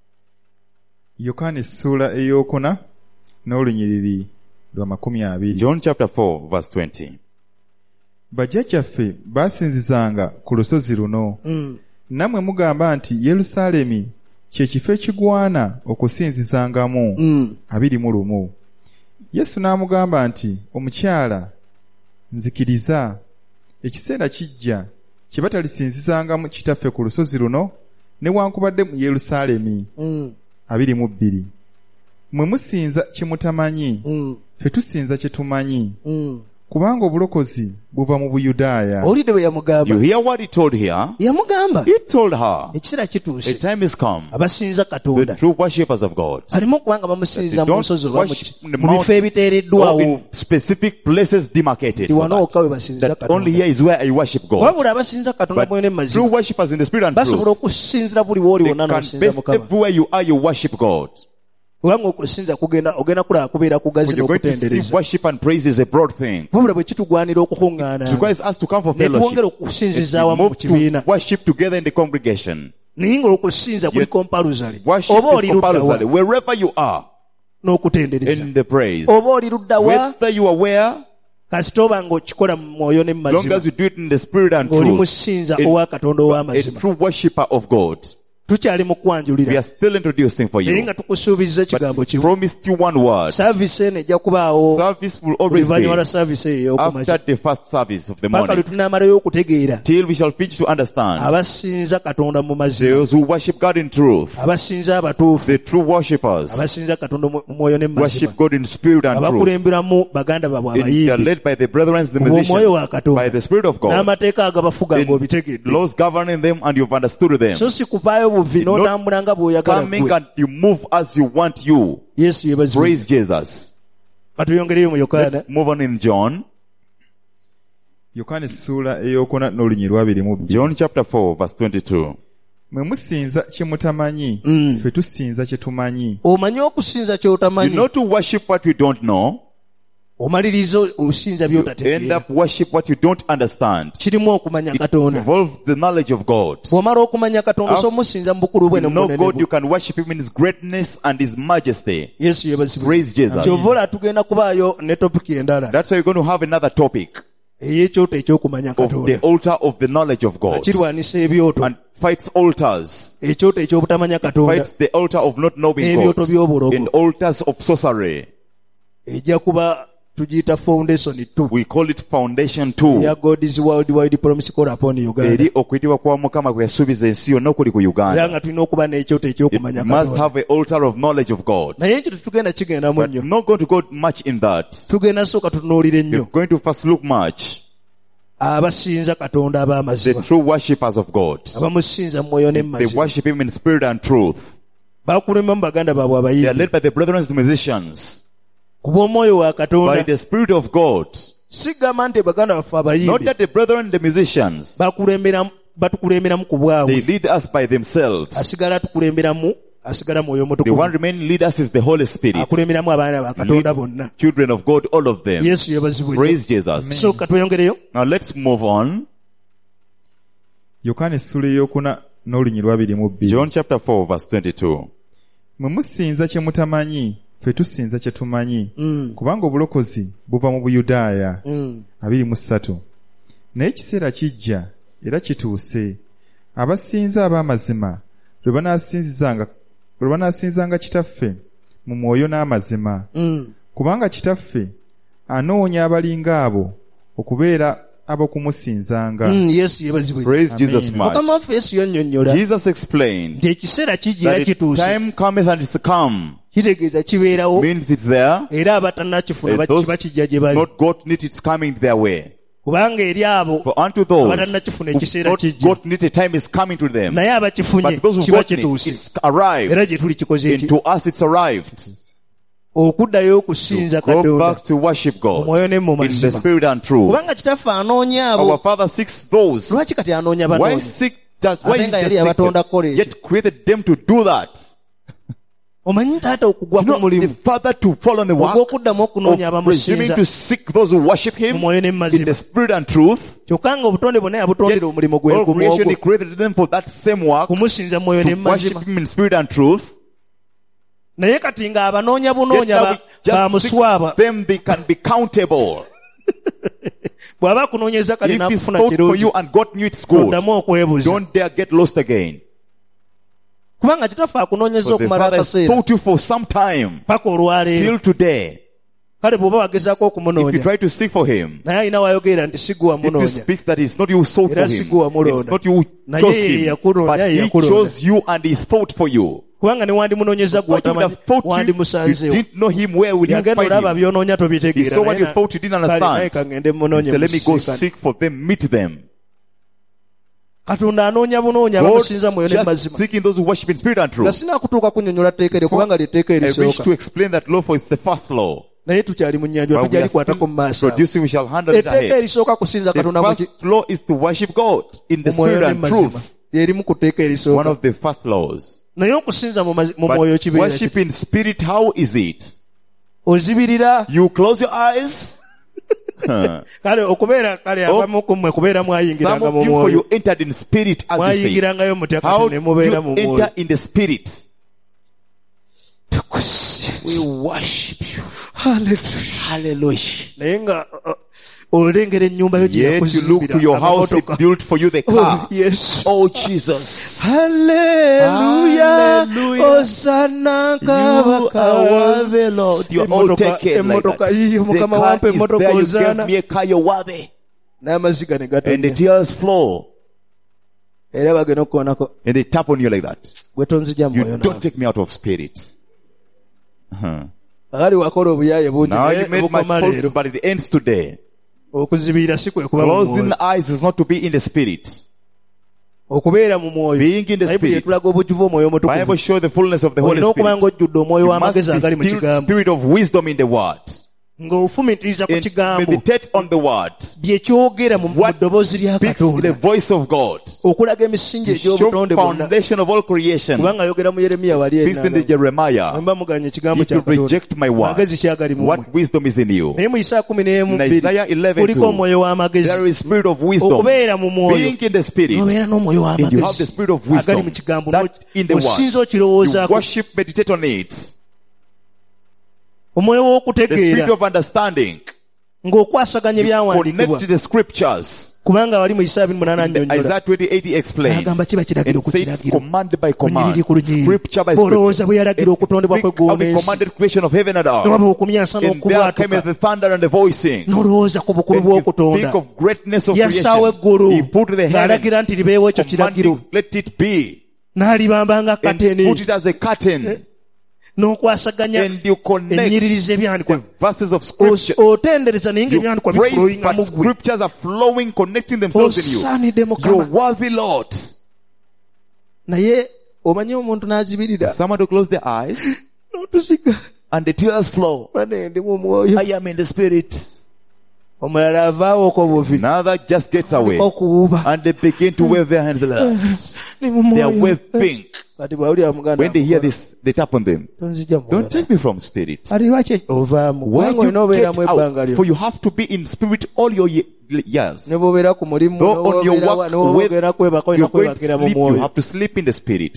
yokaana essula eyokuna n'olunyiriri lwa makumi abiri. John chapter four verse twenty. bajjajjaffe baasinzizanga ku lusozi luno, Mm. nammwe mugamba nti Yerusaalemi kye kifo ekigwana okusinzizangamu. Mm. abiri mu lumu. Yesu n'amugamba nti omukyala nzikiriza, ekiseera kijja kye batalisinzizangamu kitaffe ku lusozi luno newankubadde mu Yerusaalemi. Mm. abiri mu bbiri. Mwe musinza kye mutamanyi, Mm. ffe tusinza kye tumanyi, Mm. kubanga obulokozi buva mu Buyudaaya. owulidde bwe yamugamba You hear what he told here? yamugamba He told her, ekiseera a kituuse time has come. abasinza The Katonda true worshippers of God. alimu okubanga bamusinza They mu don't nsozi oba mu worship ki- in the mu bifo mountains or ebiteereddwawo in specific places demarcated. ti for wano that. wokka we basinza That only Katonda here is where I worship God. wabula abasinza Katonda But mwoyo ne true mazima worshippers in the spirit and basobola truth, okusinzira buli wooli they wonna can n'osinza best Mukama everywhere you are, you worship God. kubanga okusinza kugenda ogenda kulaba kubeera kugazi When you're going to see n'okutendereza worship and praise is a broad thing. wabula bwe kitugwanira okukuŋŋaana It requires us to come for ne twongera fellowship. okusinziza And we awamu mu move kibiina to worship together in the congregation. naye ng'okusinza kuli Yet kompaluzale Worship oba is oli luddawa compulsory wherever you are n'okutendereza in the praise. oba oli luddawa Whether you are where, kasita oba ng'okikola mu mwoyo ne mu as long mazima as you do it in the spirit and ng'oli truth, musinza in- owa Katonda a ow'amazima true worshipper of God. tukyali mu We kwanjulira are still introducing for naye you. nga tukusuubiza ekigambo But kimu promised you one word. saavisi eno ejja kubaawo Service will always oluvannyuma lwa be saavisi eyo ey'okumakya after the first service of the paka lwe morning. tunaamalayo okutegeera Till we shall finish to understand. abasinza Katonda mu mazima Those who worship God in truth. abasinza abatuufu The true worshippers. abasinza Katonda mu mwoyo ne mu mazima Worship God in spirit and truth. abakulemberamu baganda baabwe And they are abayimbi led by the brethren, the Ku bw'omwoyo wa musicians, Katonda. by the spirit of God. n'amateeka agabafuga And ng'obitegedde laws governing them and you've understood them. so si kupaayo buvi Not n'otambula nga bw'oyagala Coming ggwe and you move as you want you. yesu yeebazibwe Praise Jesus. katuyongereyo mu yokaana Let's move on in John. yokaana essula eyokuna n'olunyiri lwabiri mu bbiri. John chapter four verse twenty-two. Mwe musinza kye mutamanyi, Mm. ffe tusinza kye tumanyi. omanyi okusinza You ky'otamanyi know to worship what you don't know. omaliriza osinza You end by'otategeera up worship what you don't understand. kirimu okumanya It Katonda involves the knowledge of God. bw'omala okumanya Katonda After so musinza mu bukulu bwe You ne mu know bunene God, bwe you can worship Him in His greatness and His majesty. yesu yeebazibwe Praise Jesus. kyova olaba tugenda kubaayo ne topiki endala That's why you're going to have another topic ey'ekyoto ekyokumanya of the Katonda altar of the knowledge of God. kirwanisa ebyoto And fights altars. ekyoto ekyobutamanya Katonda Fights the altar of not knowing n'ebyoto God. by'obulogo And altars of sorcery. ejja kuba tugiyita foundation two. We call it foundation two. Ya God's worldwide promise call upon Uganda. Eri okuyitibwa kwa Mukama kwe yasuubiza ensi yonna okuli ku Uganda. Era nga tulina okuba n'ekyoto ekyokumanya Katonda. Must have an altar of knowledge of God. Naye ekyo tetugenda kigenda mu nnyo. But not going to go much in that. Tugenda sooka tutunuulira ennyo. We're going to first look much. Abasinza Katonda ab'amazima. The true worshippers of God. Abamusinza mu mwoyo ne mu mazima. They worship him in spirit and truth. Bakulema mu baganda baabwe abayimbi. They are led by the brethren the musicians. Kuba omwoyo wa Katonda. By the spirit of God. Sigamba nti baganda baffe abayimbi. Not that the brethren the musicians. Bakulembera batukulemberamu ku bwabwe. They lead us by themselves. Asigala tukulemberamu. Asigala mwoyo mutukuvu. The one remaining lead us is the Holy Spirit. Akulemberamu abaana ba Katonda bonna. Children of God, all of them. Yesu yebazibwe. Praise Jesus. So katweyongereyo. Now let's move on. Yohana essula ey'okuna n'olunyi lwabiri mu bbiri. John chapter four verse twenty-two. Mwe musinza kye mutamanyi, ffe tusinza kye tumanyi. Mm. Kubanga obulokozi buva mu Buyudaaya. Mm. abiri mu ssatu. Naye ekiseera kijja era kituuse. Abasinza ab'amazima lwe banaasinzizanga lwe banaasinzanga Kitaffe mu mwoyo n'amazima. Mm. Kubanga Kitaffe anoonya abalinga abo okubeera ab'okumusinzanga. Mm, Yesu yebazibwe. Praise Jesus much. Mukama waffe Yesu yannyonnyola. Jesus explained nti ekiseera kijja era that the kituuse. time cometh and it's come. Kitegeeza kibeerawo. Means it's there. Era abatannakifuna bakiba kijja gye bali. Not got it, it's coming their way. Kubanga eri abo For unto those abatannakifuna ekiseera who kijja. got it, a time is coming to them. Naye abakifunye But those who kiba got it, kituuse. it's arrived. Era gye tuli kikoze eki. Into us it's arrived. Okuddayo okusinza Go Katonda. back to worship God Omwoyo ne mu in the mazima. spirit and truth. Kubanga Kitaffe anoonya abo. Our Father seeks those. Lwaki kati anoonya Why banoonya? seek does why Ate is nga he yali abatonda kukola ekyo. yet created them to do that? Omanyi taata okugwa You ku know, the mulimu. Father to follow the work Ogw'okuddamu okunoonya of presuming abamusinza to seek those who worship mu him mwoyo ne mu in the mazima. spirit and truth. Kyokka nga obutonde bwonna Yet yabutondera omulimu gwe all gumu creation he ogwo. created them for that same work, Kumusinza mu mwoyo ne to mu worship mazima. him in spirit and truth. Naye kati nga abanoonya Yet bunoonya now ba- we just bamuswaba. seek them, they can be countable. Bw'aba akunoonyeza kale If he n'akufuna spoke for you kirungi. and got you, it's good. Oddamu okwebuuza. Don't dare get lost again. Kubanga Kitaffe akunoonyeza For the okumala Father has akaseera. taught you for some time, Paka olwaleero. till today. Kale bw'oba wagezaako If you okumunoonya. try to seek for him, Naye alina w'ayogerera nti si gwe if he wamunoonya. speaks that it's not you who sought for Era him, si gwe wamulonda. it's not you who Naye chose ye him, yakulonda, but ye he yakulonda. chose you and he thought for you. Kubanga ne wandimunoonyeza gwe What you would otamanyi have thought you, you wandimusanzeewo. didn't know him, where would you Yagenda find olaba him? byonoonya He tobitegeera. saw what Naye you na- thought you didn't kale naye understand. kangende He munoonye said, let me go musisinkane. seek for them, meet them. Katonda anoonya bunoonya God abamusinza mwoyo ne just mazima. seeking those who worship in spirit and Nga truth. sina kutuuka kunnyonnyola tteeka eryo kubanga lyetteeka I wish erisooka. to explain that law for it's the first law. Naye tukyali mu nnyanja But we are tugyalikwatako mu maaso. still producing, we shall handle it Etteeka ahead. erisooka kusinza The Katonda mu first law is to worship God in the mu mwoyo spirit ne and mazima. truth. Lyerimu ku tteeka One erisooka. of the first laws. Naye okusinza mu mazi- mu But mwoyo kibeera worship kiti. in spirit, how is it? Ozibirira. You close your eyes. Huh. Kale okubeera kale Oh, abamu ku mmwe kubeera Some mwayingiranga mu of you, for mwoyo. you entered in spirit, as you say. Mwayingirangayo mutya How kati do ne mubeera you mu mwoyo. enter in the spirit? Tukusinza. We worship you. Hallelujah. Hallelujah. Naye nga uh, olengera ennyumba yo gye Yet you look to your house, it amamotoka. built for you the Oh, car. yes. Oh, Jesus. Hallelujah. Hallelujah. Hosanna You kabaka. are worthy, Lord. You're all Emmotoka- taken like emmotoka that. yiyo The Mukama car wampa is emmotoka there, you Hosanna. gave me a car, you're worthy. N'amaziga ne And the gatonnya. tears flow. Era bagenda okukoonako. And they tap on you like that. Gwe tonzija mu You mwoyo don't nawe. take me out of spirit. Uh-huh. Akali wakola obuyaaye bungi Now naye you made my obukoma false, leero. but it ends today. Okuzibira si kwe kuba mu Closing mwoyo. the eyes is not to be in the spirit. Okubeera mu mwoyo. Being in the Bayibuli spirit. etulaga obujjuvu omwoyo Bible omutukuvu. shows the fullness of the Holy Olina okuba Spirit. ng'ojjudde omwoyo You must w'amagezi agali mu be filled kigambo. spirit of wisdom in the word. Ng'ofumitiriza ku And kigambo. meditate on the word. Bye kyogera mu mu What ddoboozi lya speaks the Katonda. voice of God. Okulaga emisingi To show egy'obutonde bwonna. foundation of all creation. Kubanga ayogera mu Yeremiya wali Speaks in the ennanga. Jeremiah. Mba muganya ekigambo If kya you Katonda. reject my word, Amagezi kyagali mu mmwe. what wisdom is in you? Naye mu Isaaya kumi n'emu In bbiri, Isaiah eleven kuliko two, omwoyo w'amagezi. there is spirit of wisdom. Okubeera mu mwoyo. Being in the spirit. Obeera n'omwoyo And you have the w'amagezi. spirit of Agali mu wisdom. kigambo. That in the Osinza word. You okirowoozaako. worship, meditate on it. Omwoyo The spirit w'okutegeera. of understanding. ng'okwasaganya ebyawandiikibwa connect the scriptures. kubanga wali mu Isaiah twenty annyonnyola Isaiah twenty eighty explains. agamba kiba kiragiro It ku says kiragiro command by command, Lunyiriri ku lunyiriri. scripture by olowooza bwe scripture. yalagira okutondebwa Think of the kw'eggulu commanded creation of heaven and ne earth. waba okumyansa And there came n'okubwatuka the thunder and the voicing. n'olowooza ku bukulu And you think bw'okutonda of greatness of yassaawo creation. eggulu He put the ng'alagira heavens, nti libeewo ekyo kiragiro commanding, let it be. n'alibamba nga And kateni put it as a curtain. n'okwasaganya And you connect ennyiriri z'ebyandikwa the verses of scripture. otendereza naye ng'ebyandikwa You praise, bikuloyinga mu but ggwe scriptures are flowing, connecting themselves in you. osaanidde You're mukama worthy, Lord. naye omanyi omuntu n'azibirira Someone to close their eyes n'otuziga and the tears flow. bane ndi mu mwoyo I am in the spirit. omulala avaawo oko buvi Another just gets away okuwuuba and they begin to wave their hands. ni mu They are mwoyo waving. kati bwawulira muganda When they hear this, they tap on them. tonzija mu Don't take me from spirit. ali lwaki ovaamu Why kubanga do olina you obeeramu get ebbanga out? lyo For you have to be in spirit all your ye- years. ne bw'obeera ku mulimu Though on your work, n'obwogera kwebaka olina You're going to kwebakira mu sleep, you mwoyo have to sleep in the spirit.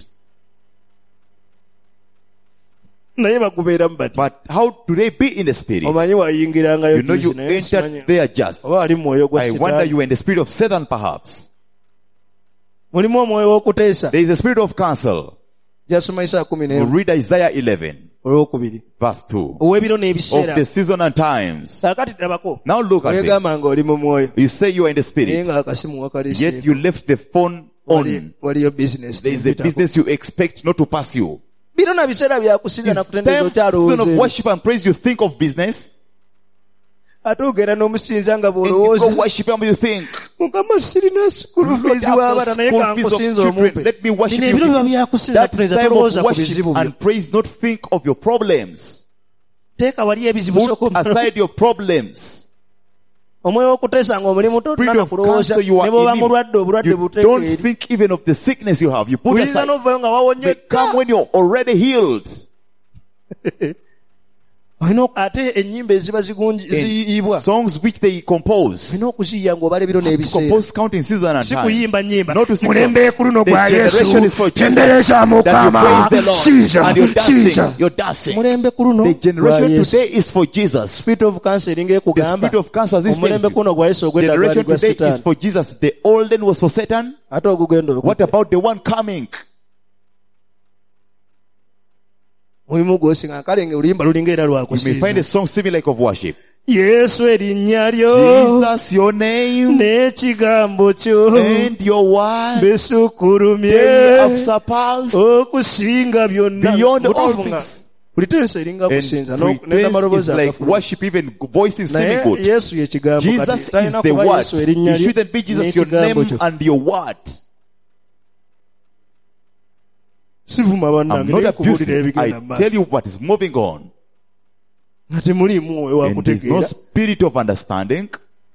naye bagubeeramu bati But how do they be in the spirit? omanyi wayingirangayo You know you business, simanyi. entered there just. oba wali mu mwoyo gwa I wonder sitaani you were in the spirit of Satan perhaps. mulimu omwoyo w'okuteesa There is a spirit of counsel. jasoma isaa kumi You n'emu read Isaiah eleven olwokubiri verse two. ow'ebiro Of n'ebiseera the season and times. kaakati ddabako Now look at this. oyegamba nga oli mu mwoyo You say you are in the naye spirit, nga akasimu wakalisi yet you left the phone on. waliyo business There is a business you expect not to pass you. biro na biseera byakusinza Is nakutendeeza time season of okyalowooza worship and praise you think of business? ate ogenda n'omusinza nga And you go bw'olowooza worship and you think, mukama sirina sikulu Lord, fees I have no w'abaana naye school fees of kankusinza children. omumpe Let me worship bino you. ebiro biba byakusinza That's pureeza time tolowooza of ku worship bizibu byo and praise, not think of your problems. teeka wali ebizibu Put sooka aside your problems. omwoyo w'okuteesa nga omuli muto Spirit tolina of kulowooza cancer, you ne are bw'oba in mulwadde obulwadde You buteeka don't eri think even of the sickness you have. You put oyinza aside. n'ovayo nga wawonye They come when you're already healed. olina ate ennyimba eziba zigunji- ziyiibwa And songs which they compose. olina okuziyiya ng'obala ebiro To n'ebiseera compose counting season and si time. kuyimba nyimba Not to sing mulembe songs. ku luno The gwa generation yesu is for Jesus. tendereza That you mukama praise the Lord. siiza And you're siiza dancing. You're dancing. mulembe ku luno The gwa generation yesu today is for Jesus. spirit of counseling The ekugamba spirit of cancer is omulembe kuno gwa yesu ogwedda gwali Generation gwa today is sitaani for Jesus. The olden was for Satan. ate ogugenda olwo What about the one coming? mulimu gwosinga kale nga oluyimba lulinga era You may find lwakusinza a song similar like of worship. yesu erinnya lyo Jesus, your name n'ekigambo kyo and your word, bisukulumye they have surpassed okusinga byonna beyond all Butuufu nga things. buli teeso eringa kusinza And no- pretense is n'amaloboozi like agafuluma. worship, even voices singing naye good. yesu yekigambo Jesus kati is talina the kuba word. yesu erinnya You lye shouldn't be Jesus, your n'ekigambo name kyo and your word. sivuma I'm bannange not naye kubuulira abusing. ebigenda I mu tell maaso you what is moving on. nga temuliimu mwoyo And there's no wakutegeera spirit of understanding.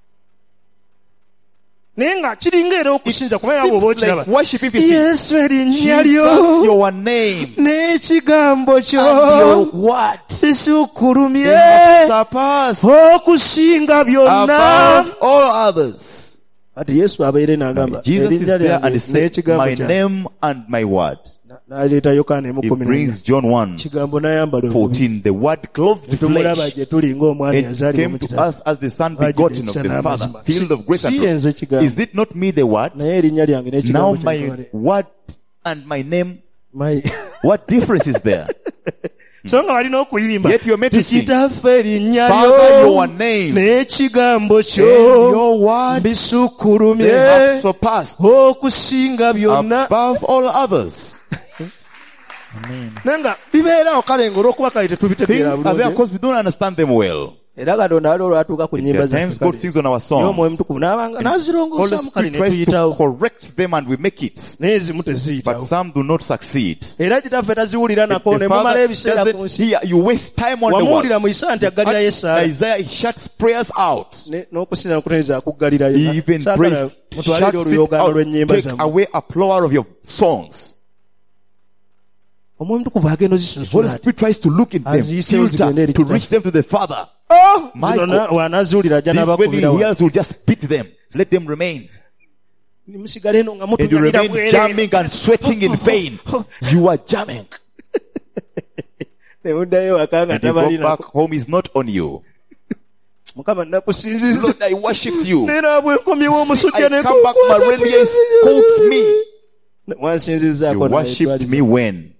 naye nga kiringa era It okusinza kubera bw'oba seems okiraba like worship if you see yesu erinnya Jesus, lyo your name n'ekigambo and kyo your word. sisukulumye They have surpassed okusinga byonna above all others. ati yesu abeere n'agamba Jesus is erinnya there lyange and he said, n'ekigambo my kyange name and my word. n'aleeta yokaana emu He kumi brings John one kigambo n'ayambala obubi fourteen, the word clothed tumulaba flesh. gye tuli ng'omwana It yazaalibwa mu came to kitabo us as the son begotten of the Father, filled of grace and si truth. yenze kigambo Is it not me the word? naye erinnya lyange Now n'ekigambo my kyange word and my name, My- what difference is there? so nga walina okuyimba Yet you're meant to sing. tikitaffe erinnya Father, lyo your name n'ekigambo and kyo your word, bisukulumye they have surpassed okusinga byonna above all others. naye nga bibeerawo kale nga olw'okuba kale Things tetubitegeera are there bulungi because we don't understand them well. era katonda wali olwatuuka ku nnyimba There are times God zaffe sings on our naye omwoyo songs. mutukuvu n'abanga Holy n'azirongoosamu kale Spirit ne tries to tuyitawo correct them and we make it. naye ezimu But teziyitawo some do not succeed. era kitaffe taziwulira nako The ne mumala Father ebiseera ku doesn't nsi hear. You waste time on the wamuwulira word. mu Isaya nti aggalirayo essaala Isaiah he shuts prayers out. Ne- n'okusinza n'okutendereza akuggalirayo He even Saagala prays, mutwalire shuts it oluyoogaano out. lw'ennyimba Take zammwe away a flower of your songs. omwoyo mutukuvu agenda Holy ozisunsula ati Spirit tries to look in them, Aziyiseewo zigende eri filter, to kitaffe. reach them to the Father. Oh, My zino na- God. wanaziwulira ajja This when he n'abakubira wa hears will just beat them. Let them remain. musigale eno nga And you mutunyamira remain bwereere. jamming and sweating in vain. You are jamming. ne muddayo waka nga And you go tabalina back home is not on you. Mukama nakusinziza. Lord, I worshipped you. Nera bwe nkomyewo omusujja ne I come back, my radiance caught me. Wansinzizaako You worshipped me when?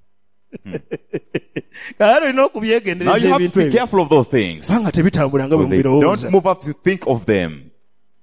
Kaalo olina Now okubyegendereza you have to ebintu be ebyo. careful of those things. Kubanga tebitambula nga bwe They mubirowooza. don't move up to think of them.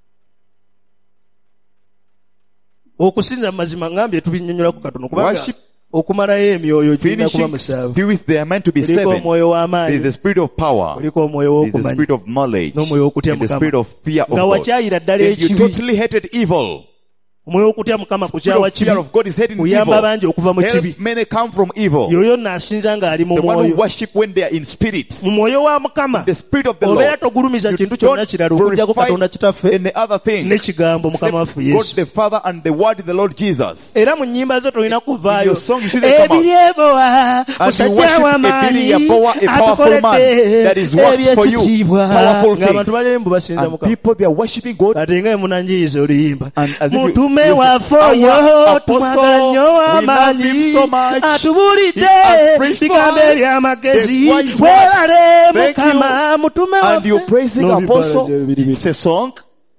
Okusinza mazima ngambye tubinnyonnyolako katono kubanga Worship okumalayo emyoyo kirina kuba finishing musaavu. spirits, they are meant to be Kuliko seven. omwoyo There is w'amaanyi, the spirit of power. kuliko omwoyo There is the w'okumanya, spirit of knowledge. n'omwoyo w'okutya And the Mukama. spirit of fear of Nga God. wakyayira ddala And you ekibi. totally hated evil. Omwoyo w'okutya Mukama The spirit kukyawa of fear kibi. of God is hating Kuyamba evil. bangi okuva mu kibi. Help many come from evil. Yoyo naasinza ng'ali mu The one who mwoyo. worship when they are in spirit. Mu mwoyo wa Mukama. The spirit of the Obeera Lord. togulumiza You kintu kyonna don't kirala okuggyako Katonda glorify kitaffe any other thing n'ekigambo Mukama waffe except God Yesu. the Father and the Word the Lord Jesus. Era mu nnyimba zo tolina In kuvaayo. your song you shouldn't come out. Ebiryebowa And you musajja worship w'amaanyi a Boa, a powerful man that is worked for you. ebyekitiibwa Powerful ng'abantu things. balembu basinza And Mukama. people, they are worshiping God. Kati nga emunanyiyiza oluyimba. And as if you- Mutume you say, waffe "Our oyo apostle, tumwagala nnyo we love w'amaanyi him so much. atubulidde He has preached for bigambo us eby'amagezi the wise weerale Thank Mukama mutume And you waffe." praising N'obibala apostle. gye biri biri. It's a song.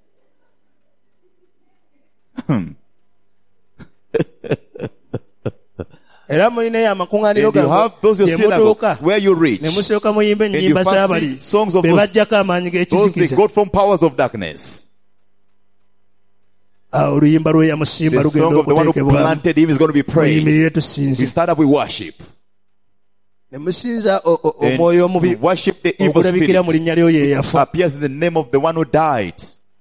Hmm. Era mulinayo amakuŋŋaaniro And you have those your gye mutuuka synagogues where you reach. ne musooka muyimba And you ennyimba first z'abali sing songs of be those, baggyako amaanyi those they g'ekizikiza. got from powers of darkness. Awo oluyimba lw'eyamusimba The lugenda song of the one who okuteekebwamu. planted him is going to be praised. Muyimirire We tusinze. start up with worship. Ne musinza o- o- And omwoyo omubi you worship the evil okulabikira mu spirit. linnya lyo ye yafa. Appears in the name of the one who died.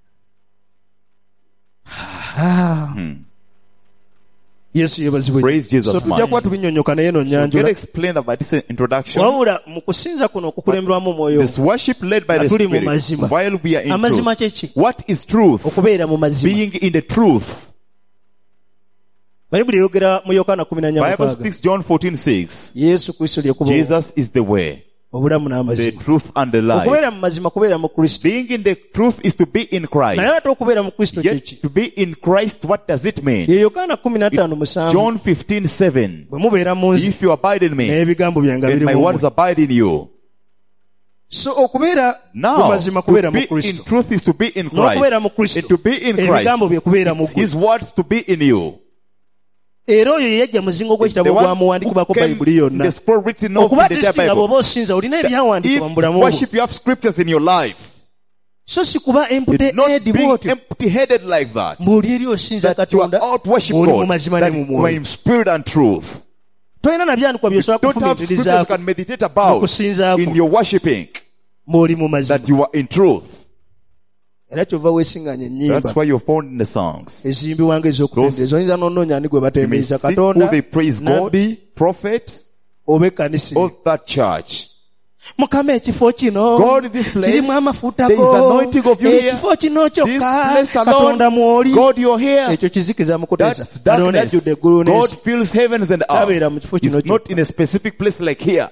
Ah, Hmm. Yesu yeebazibwe. Praise Jesus, So tujja man. kuba tubinyonnyoka naye no So get nnyanjula. explained about this introduction. Wabula mu kusinza kuno okukulemberwamu omwoyo This worship led by the nga tuli mu Spirit mazima. while we are in Amazima truth. kye ki? What is truth? Okubeera mu mazima. Being in the truth. Bayibuli eyogera mu Yokaana kumi na nnya Bible mukaaga. speaks John fourteen six. Yesu Kristo lye kuba Jesus is the way, obulamu the n'amazima. truth and the life. Okubeera mu mazima kubeera mu Kristo. Being in the truth is to be in Naye Christ. ate okubeera mu Kristo kye Yet ki? to be in Christ, what does it mean? Ye Yokaana kumi na ttaano musanvu. John fifteen seven. Bwe mubeera mu nze If you abide in me, n'ebigambo byange and biri my mu words mmwe. abide in you. So okubeera mu Now, mazima to kubeera mu be in Kristo. truth is to be in N'okubeera mu Christ. Kristo. And to be in Christ, Ebigambo bye kubeera mu it's ggwe. His words to be in you. Era oyo ye yajja muzingo gw'ekitabo The one ogwamuwandikibwako who came Bayibuli in yonna. the scroll written off Okuba in the entire disitulikiti nga Bible. bw'oba osinza olina ebyawandiikibwa mu If bulamu you bwo. worship, you have scriptures in your life. So si kuba empty It's not head being bw'otyo. empty-headed like that. Ng'oli eri osinza That you are Katonda, out worship ng'oli mu God. mazima That ne mu you are mwoyo. in spirit and truth. Tolina na byandikwa by'osobola Don't have scriptures you kufumiitirizaako can meditate about okusinzaako in your worshiping. mw'oli mu mazima. That you are in truth. Era kyova weesiŋŋanya ennyimba That's why you're found in the songs. eziyimbibwa ng'ez'okutendereza. Oyinza n'onoonya ani gwe You may batendereza see who Katonda, they praise God, nabbi, prophets, oba ekkanisa. or that church. Mukama ekifo kino God, in this place, kirimu amafuta there is go. anointing of you here. Ekifo kino This kyokka place Katonda alone, mw'oli. God, you're here. Ekyo kizikiza mu kuteesa. That's Katonda darkness. ajjudde eggulu God n'ensi. fills heavens and earth. Tabeera mu kifo kino It's not kyokka. in a specific place like here.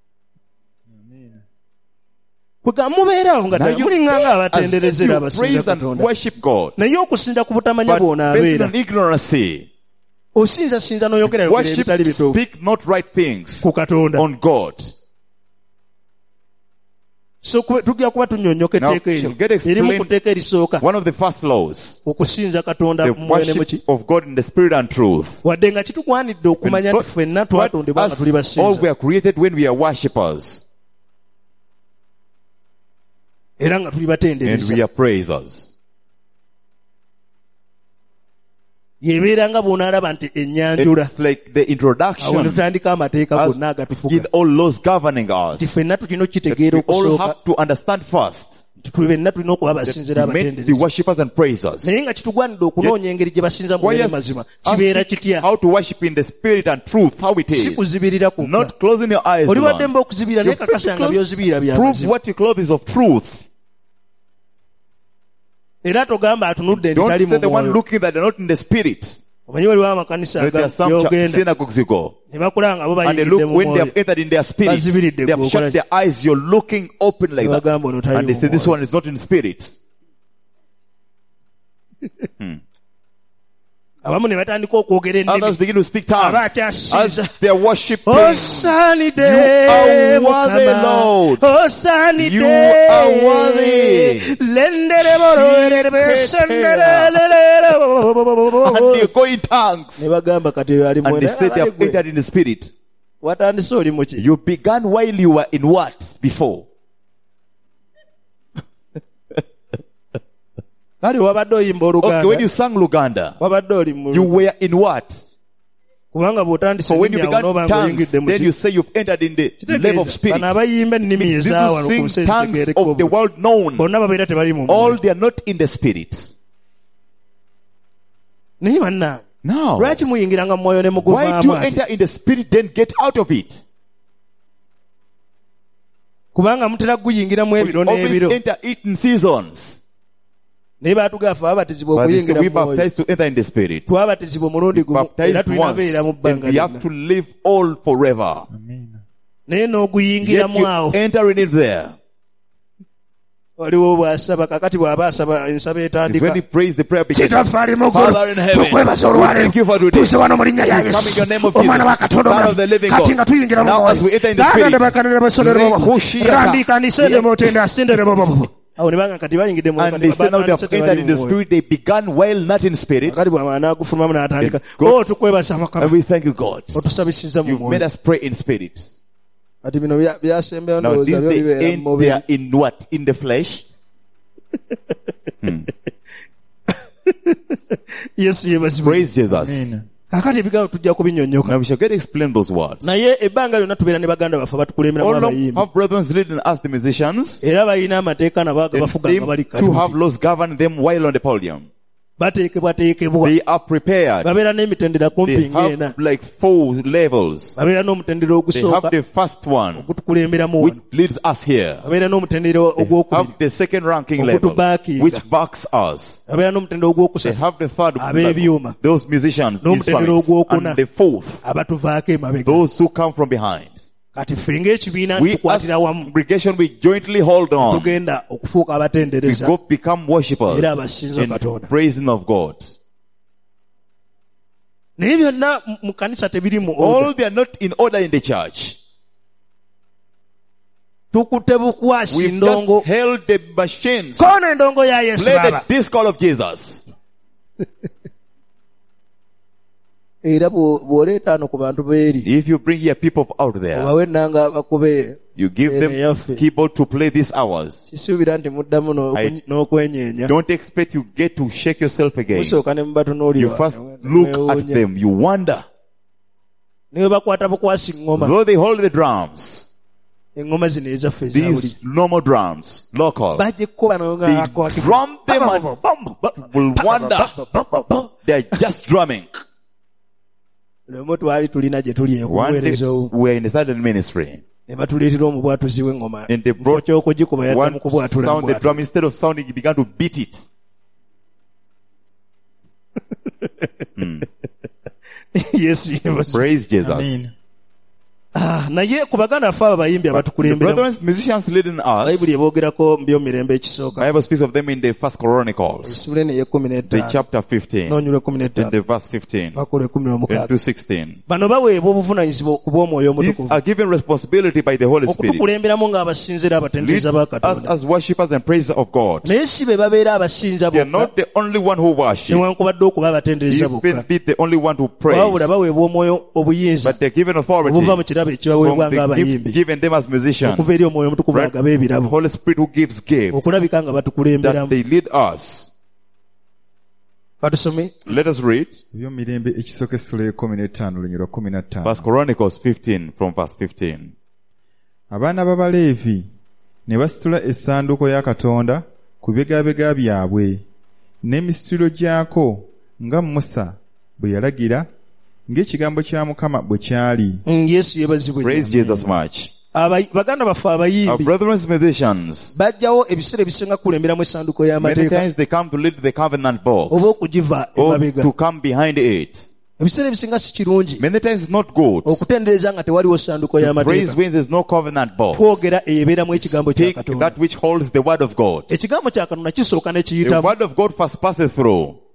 Kwega mubeerawo nga Now you muliŋŋanga as if abatenderezera you abasinza praise and Katonda. worship God. Naye okusinza ku butamanya But bw'ona based abeera. on ignorance, Osinza sinza n'oyogera yogera worship, ebitali bituufu speak not right things ku Katonda. on God. So kube- tujja kuba tunnyonnyoka Now, etteeka shall eryo. get explained Erimu ku tteeka erisooka. One of the first laws, Okusinza Katonda the mu mwoyo ne mu ki. worship of God in the spirit and truth. Wadde nga kitukwanidde okumanya And nti ffenna what twatondebwa nga us tuli all we basinza. are created when we are worshippers Era nga tuli and we batendereza. are praisers. Yebeera nga bw'onaalaba nti ennyanjula. It's like the Awo ne introduction tutandika amateeka as gonna agatufuga. with all laws governing us. Nti ffenna tulina That okitegeera we all okusooka. have to understand first. Nti ffenna tulina okuba That abasinzira we meant to be abatendereza. worshippers and praisers. Naye nga kitugwanidde okunoonya engeri gye basinza mu Why mwoyo us mazima. Kibeera ask kitya? how to worship in the spirit and truth, how it Si is. kuzibirira kwokka. Not closing your eyes. Oli Lord. waddemba okuzibira naye You're kakasa nga pretty by'ozibira bya Prove mazima. what you clothe is of truth. Era togamba atunudde nti Don't tali say mu the one mwoyo. looking that they're not in the spirit. Omanyi waliwo amakanisa There are some gy'ogenda synagogues you go. ne bakulanga bo And they bayingidde look, mu when they mwoyo. have entered in their spirit, Bazibiridde they have gwe shut okola their eyes, you're looking open like Ne that. bagamba ono tali And they mu say this mwoyo. one is not in spirit. Hmm. abamu ne batandika okwogera ennimi Others begin to speak tongues abakyasinza as they are worshiping. osaanidde You are worthy, Mukama Lord. osaanidde You are worthy. lenderebo senderelelero And they go in tongues. ne bagamba kati ali And they say they have entered in the spirit. watandise oli muki You began while you were in what before? kale wabadde oyimba Okay, when you oluganda sang Luganda, wabadde oli mu you were in what? kubanga bw'otandise So when you ennimi awo began n'oba tongues, ng'oyingidde mu then you say you've entered in the level of spirit. bano abayimba ennimi These ezawano who ku sing nsi tongues ezitegeereka of the obulungi world known, bonna babeera tebali mu all mwoyo they are not in the spirit. naye bannange No. lwaki muyingiranga mu mwoyo ne Why do muguvaamu you ati enter in the spirit then get out of it? kubanga mutera kuguyingiramu We ebiro always n'ebiro enter it in seasons. naye baatugaafa ababatizibwa But they say okuyingira we mu mwoyo baptized to enter in the spirit. twabatizibwa omulundi gumu era Baptized tulina once, beera mu and bbanga we have lyonna to live all forever. Amen. naye Yet n'oguyingiramu you awo enter in it there. waliwo bw'asaba kakati bw'aba asaba ensaba It's etandika when he prays the prayer begins. kitaffe ali mu ggulu Father in heaven, tukwebaza we olwaleero thank you for today. tuze wano mu linnya lya We come in yesu your name of omwana wa Jesus, katonda Son of omulamu the living kati God. nga tuyingira mu Now as we enter in the spirit, mwoyo awo ne banga kati bayingidde mu and they say now they have entered in the spirit, they began while not in spirit. kati bw'amala n'agufulumamu n'atandika God- o tukwebaza And mukama we thank you, God. otusabisiza mu You've made mwoyo us pray in spirit. kati bino bya- byasembeyo Now ndowooza this byo they, bibeera mu in, they mubiri are in what? In the flesh? Hmm. yesu yebazibwe Praise Jesus. Amen. kakati ebigambo tujja kubinyonnyoka Now we shall get to explain those words. naye ebbanga lyonna tubeera ne baganda baffe batukulemberamu All along abayimbi have brethren leading us the musicians, era balina amateeka nabo and agabafuga nga bali them to have kati laws govern them while on the podium. bateekebwateekebwa They are prepared. babeera n'emitendera They kumpi ng'ena have like four levels. babeera n'omutendera They have ogusooka the first one, ogutukulemberamu which wano leads us here. babeera n'omutendera They ogwokubiri have the second ranking level, Okutubackinga. which backs us. babeera n'omutendera They ogwokusatu have the third, Ab'ebyuma. those musicians, N'omutendera instruments, ogwokuna. and the fourth, abatuvaako emabega those who come from behind. kati ffe ng'ekibiina We as tukwatira wamu congregation, we jointly hold on. tugenda okufuuka We abatendereza go become worshippers era abasinza and Katonda. praising of God. naye byonna mu- mu kanisa tebiri mu All order. they are not in order in the church. tukutte bukwasi We've ndongo just held the machines. koona endongo ya yesu Play the baba disc call of Jesus. era bwo- bw'oleeta ano ku bantu beeri If you bring here people out there, obawe ennanga bakube you give eno them eyaffe keyboard to play these hours. kisuubira nti muddamu n'oku- I- n'okwenyeenya Don't expect you get to shake yourself again. musooka ne You mubatunuulira first look at them. You wonder. niwe bakwata bukwasi ŋŋoma Though they hold the drums, eŋŋoma zino ezaffe eza buli these normal drums, local, bagikuba They drum them and will wonder. They're just drumming. lwemu twali tulina gye tuli One day ekubuweereza obu we were in a certain ministry, ne batuleetera omubwatuzi w'eŋŋoma and they Mufo brought ky'okugikuba yadda one mu kubwatula sound the mbwatu. drum. Instead of sounding, he began to beat it. Hmm. yesu yeebazibwe. Praise Jesus. Amen. Ah, naye ku baganda ffe abo bayimbi The abatukulemberamu brethren, musicians leading us, bayibuli eboogerako mu byomirembe ekisooka Bible speaks of them in the First Chronicles, esula eno ey'ekkumi the n'ettaano chapter fifteen, noonyula ekkumi in n'ettaano the verse fifteen, bakola ekkumi and n'omukaaga to sixteen. bano baweebwa obuvunanyizibwa ku bw'omwoyo These omutukuvu are given responsibility by the Holy Spirit. okutukulemberamu ng'abasinzira Lead abatendereza ba us katonda as worshippers and praisers of God. naye si be babeera abasinza They are bokka not the only one who worship, newankubadde okuba abatendereza even bokka be the only one who wabula praise, baweebwa omwoyo obuyinza but they're given authority obuva mu kirabo ekibaweebwa from the ng'abayimbi gift given them as musicians. okuva eri omwoyo omutukuvu Right? agaba The ebirabo Holy Spirit who gives gifts, okulabika nga that batukulemberamu they lead us. katusome Let us read ebyomirembe ekisooka essula y'ekkumi n'ettaano lunyiro lwa kumi na ttaano. First Chronicles fifteen from verse fifteen. Abaana b'Abaleevi ne basitula essanduuko ya Katonda ku bibegabega byabwe n'emisituliro gyako nga Musa bwe yalagira ng'ekigambo kya Mukama bwe kyali. Mm, yesu yeebazibwe Praise Jesus much. Abayi- baganda baffe Our abayimbi brethren musicians, bajjawo ebiseera ebisinga kukulemberamu essanduuko many y'amateeka times they come to lead the covenant box oba okugiva or emabega to come behind it. ebiseera ebisinga si kirungi Many times it's not good. okutendereza nga tewaliwo ssanduuko Praise y'amateeka when there's no covenant box. twogera eyebeeramu ekigambo kya Take katonda that which holds the word of God. ekigambo kya katonda kisooka ne The kiyitamu word of God first passes through.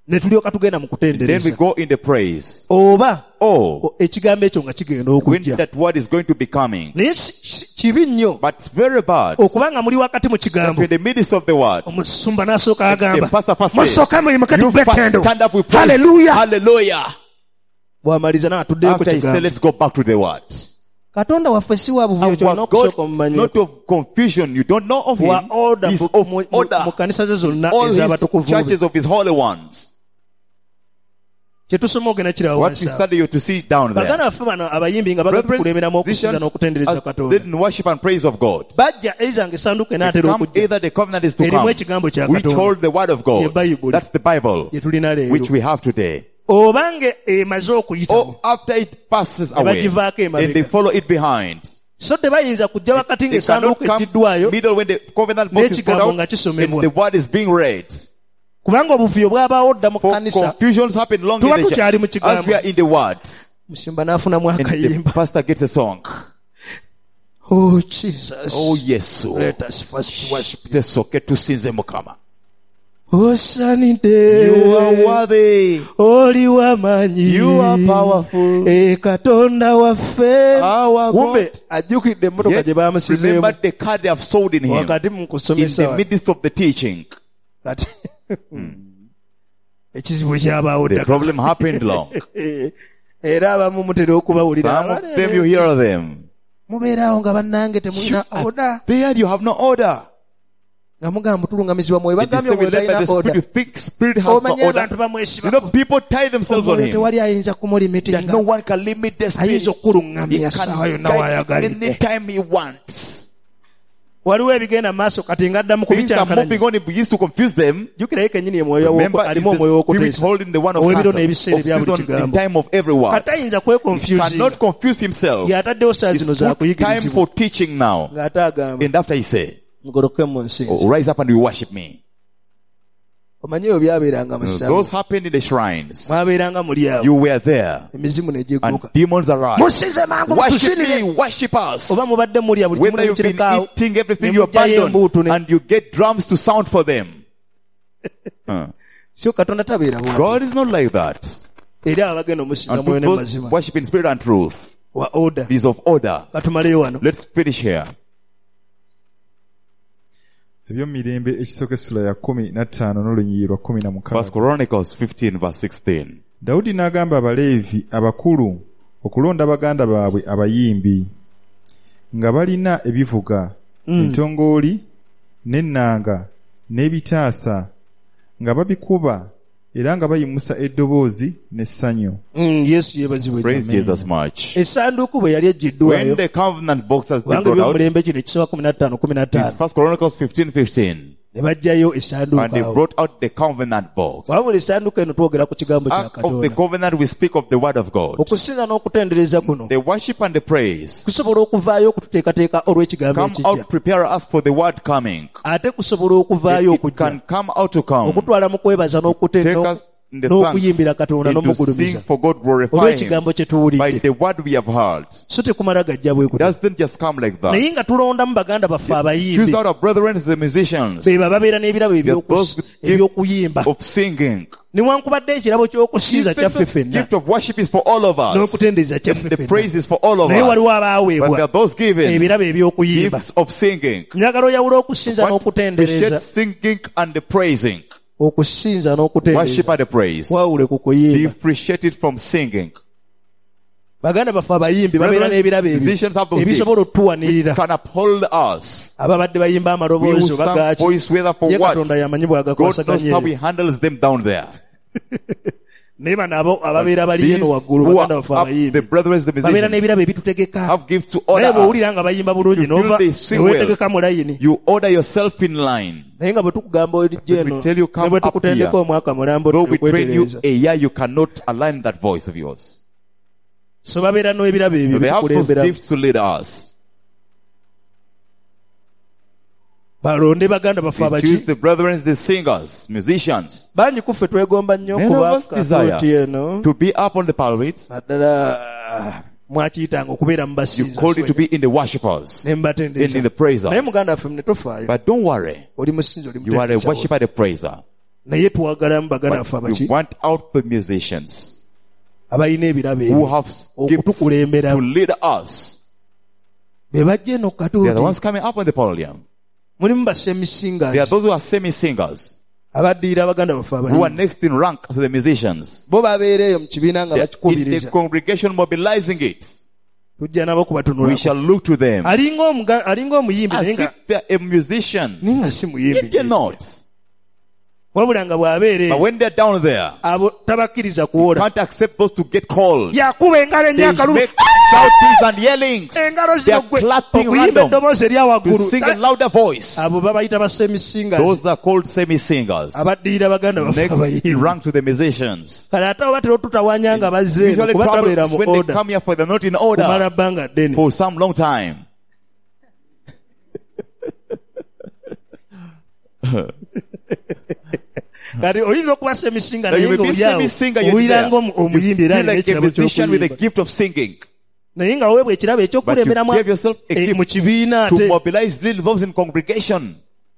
ne tulyoka tugenda mu Then we kutendereza go in the praise. oba Oh, ekigambo ekyo nga kigenda when okujja that word is going to be coming. naye si- si- kibi nnyo But it's very bad. okubanga muli wakati mu That kigambo in the midst of the word, omusumba n'asooka the agamba pastor first says, musooka muyimuke you tugwe first ttendo stand up with praise. haleluya Hallelujah. bw'amaliza n'atuddeyo ku After he said, kigambo let's go back to the word. katonda waffe si wa buvuyo kyolina Our okusooka God is omumanyeko not of confusion. You don't know of wa him. order He's mu- of mu- mu order. mu kanisa ze zonna All his ez'abatukuvu be churches of his holy ones. kye tusoma ogenda kirawo What we study you to see down baganda there. baffe bano abayimbi nga bagakulemberamu okusinza n'okutendereza As katonda lead in worship and praise of God. bajja eiza ng'essanduuko enaatera Come, okujja either the covenant is to erimu come, ekigambo kya which katonda hold the word of Ye God. Bible. That's the Bible, gye tulina which leero we have today. oba nga emaze okuyitawo Or after it passes Ne away, bagivaako emabega. and they follow it behind. so tebayinza kujja wakati They cannot ng'essanduuko come ejjiddwayo middle when the covenant box is brought n'ekigambo out nga and kisomebwa the word is being read. kubanga obuvuyo bwabaawo dda mu For kanisa confusions happen long in Tuba the tukyali mu church kigambo. as we are in the word. musumba n'afunamu And the akayimba pastor gets a song. oh jesus Oh yes, so. let us first worship Tesoke tusinze Mukama. osanidde You are worthy. oli w'amaanyi You are powerful. e katonda waffe Our kumbe God. ajjukidde emmotoka Yet, gye baamusizeemu remember the card they have sold in him wakati mu in kusomesa the midst of the teaching. kati ekizibu kyabaawo The ddaka problem happened long. era abamu mutera okubawulira Some of them you hear them. mubeeraawo nga bannange temulina oda There you have no order. nga mugamba mutulungamizibwa mwoyo It is bagambye said omwoyo with them by talina the oda Spirit. You think Spirit has no omanye order. abantu You bamwesiba know, people tie themselves on omwoyo him. tewali ayinza That kumulimitinga no one can limit the Spirit. ayinza He okkulungamya can ssaawa yonna guide waayagalidde anytime he wants. waliwo ebigenda mu maaso kati ng'addamu Things are moving kubicyankalanya on. It used to confuse them. jjukirayo kennyini emwoyo Remember, w'oku- it's alimu omwoyo the Spirit w'okuteesa holding the one of ow'ebiro counsel, n'ebiseera of ebya buli season in kigambo time of everyone. kati ayinza He kwekonfusinga cannot confuse himself. y'ataddewo saa It's zino za put time kuyigirizibwa for teaching now. ng'ate agamba And after he said, mugoloke mu nsinzi oh, rise up and you worship me. omanyi ebyo byabeeranga mu ssaawa Those happened in the shrines. mwabeeranga muli awo You were there. emizimu And negigguka demons arrived. musinze mangu Worship mutusinire me, worship us. oba mubadde mulya buli kimu Whether you've been nemukirekaawo eating everything ne you mugyayo embuutu abandon ne- and you get drums to sound for them. Huh. so katonda tabeera bwati God is not like that. eri abo bagenda omusinza And mwoyo ne those mazima worship in spirit and truth. wa order It is of order. katumaleyo wano Let's finish here. ebyomirembe ekisooka essula ya kumi na ttaano n'olunyiriri lwa kumi na First mukaaga Chronicles fifteen verse sixteen. dawudi n'agamba abaleevi abakulu okulonda baganda baabwe abayimbi nga balina ebivuga entongooli n'ennanga n'ebitaasa nga babikuba era nga bayimusa eddoboozi n'essanyu. Mm, yesu yeebazibwe Praise Jesus much. essanduuku bwe yali When eggiddwayo the covenant box has been kubanga brought out, ebyomulembe kino ekisooka kumi na ttaano kumi na it's ttaano First Chronicles fifteen fifteen. ne bajjayo And essanduuku they awo brought out the covenant box. wabula essanduuko eno twogera ku kigambo kya Act of the katonda covenant, we speak of the word of God. okusinza n'okutendereza kuno The worship and the praise kusobola okuvaayo okututeekateeka olw'ekigambo come ekijja out, prepare us for the word coming. ate kusobola okuvaayo It okujja can come out to come. okutwala mu kwebaza Take n'okutenda us in the n'okuyimbira thanks katonda and to sing n'omugulumiza for God, glorify Him olw'ekigambo kye by tuwulidde the word we have heard. so tekumala gajja bwe It kuti doesn't just come like that. naye nga tulondamu baganda baffe Choose abayimbi out our brethren as the musicians be babeera n'ebirabo They are ebyokus- those with gift eby'okuyimba of singing. newankubadde ekirabo ky'okusinza Even kyaffe the ffenna gift of worship is for all of us. n'okutendereza kyaffe The ffenna praise is for all of naye waliwo us. But there abaaweebwa are those given ebirabo eby'okuyimba gifts of singing. njagala oyawula okusinza What n'okutendereza appreciate singing and the praising. okusinza Worship n'okutendereza and the praise. wawule ku kuyimba Differentiate it from singing. baganda baffe abayimbi babeera n'ebirabo ebyo Musicians have those ebisobola gifts. otuwanirira Can uphold us. ababadde bayimba We amaloboozi will oba sing gaaki voice whether for ye what. katonda yamanyi God knows bw'agakwasaganya how ebyo. He handles them down there. naye bano abo ababeera bali These eno waggulu who baganda are baffe up, the abayimbi brethren, the babeera musicians, n'ebirabo ebitutegeka have gifts to naye order us. bw'owulira nga bayimba bulungi You feel nova they sing neweetegeka mu layini You order yourself in line. naye nga bwe tukugamba olijja eno we tell you come ne bwe up tukutendeka here. omwaka mulambo Though we train you tukwetereza a year, you cannot align that voice of yours. so babeera n'ebirabo ebyo So they have those bitukulembera gifts to lead us. balonde baganda baffe They choose abaki the brethren, the singers, musicians, bangi kuffe twegomba nnyo Many of kuba us desire kati eno to be up on the pulpits. naddala mwakiyitanga okubeera mu You basinza called it to be in the worshippers ne and in mbatendereza the praisers. naye muganda waffe ne tofaayo But don't worry. oli musinzi oli You are a mutendereza worshiper and a praiser. naye twagalamu baganda But baffe we abaki want out the musicians abalina ebirabo who ebyo have gifts okutukulembera to lead us. be bajja eno They are the katuuti ones coming up on the podium. mulimu basemisinga They are those who are semi-singers, abaddiira abaganda baffe who are abalimi next in rank to the musicians. bo babeera eyo mu kibiina nga They are in the bakikubiriza congregation mobilizing it. tujja nabo We kubatunulako shall look to them alinga omuga- alinga omuyimbi as naye if nga they are a musician. naye nga si Yet muyimbi they're not. wabula nga bw'abeera But eyo when they're down there, abo tabakkiriza kuwola can't accept those to get called. yakuba engalo They ennyakalu make shoutings and yellings. engalo They zino are gwe clapping okuyimba random eddoboozi erya to waggulu sing a louder voice. abo babayita basemisinga Those are called semi-singers. abaddiira baganda baffe Next in abayimbi rank to the musicians. kale ate oba tero tutawanya nga bazze eno Usually kuba tabeera trouble is mu when they oda come here for they're not in kumala order bbanga ddene for some long time. kati oyinza okuba semisinga Now naye you may nga be oli awo semi-singer, you're owulira there. ng'omuyimbi You era feel alina like a ekirabo musician with a ky'okuyimba gift of singing. naye nga weebwa ekirabo But you ekyokukulemberamu gave yourself a eh, mu gift kibiina to ate mobilize little voice in congregation.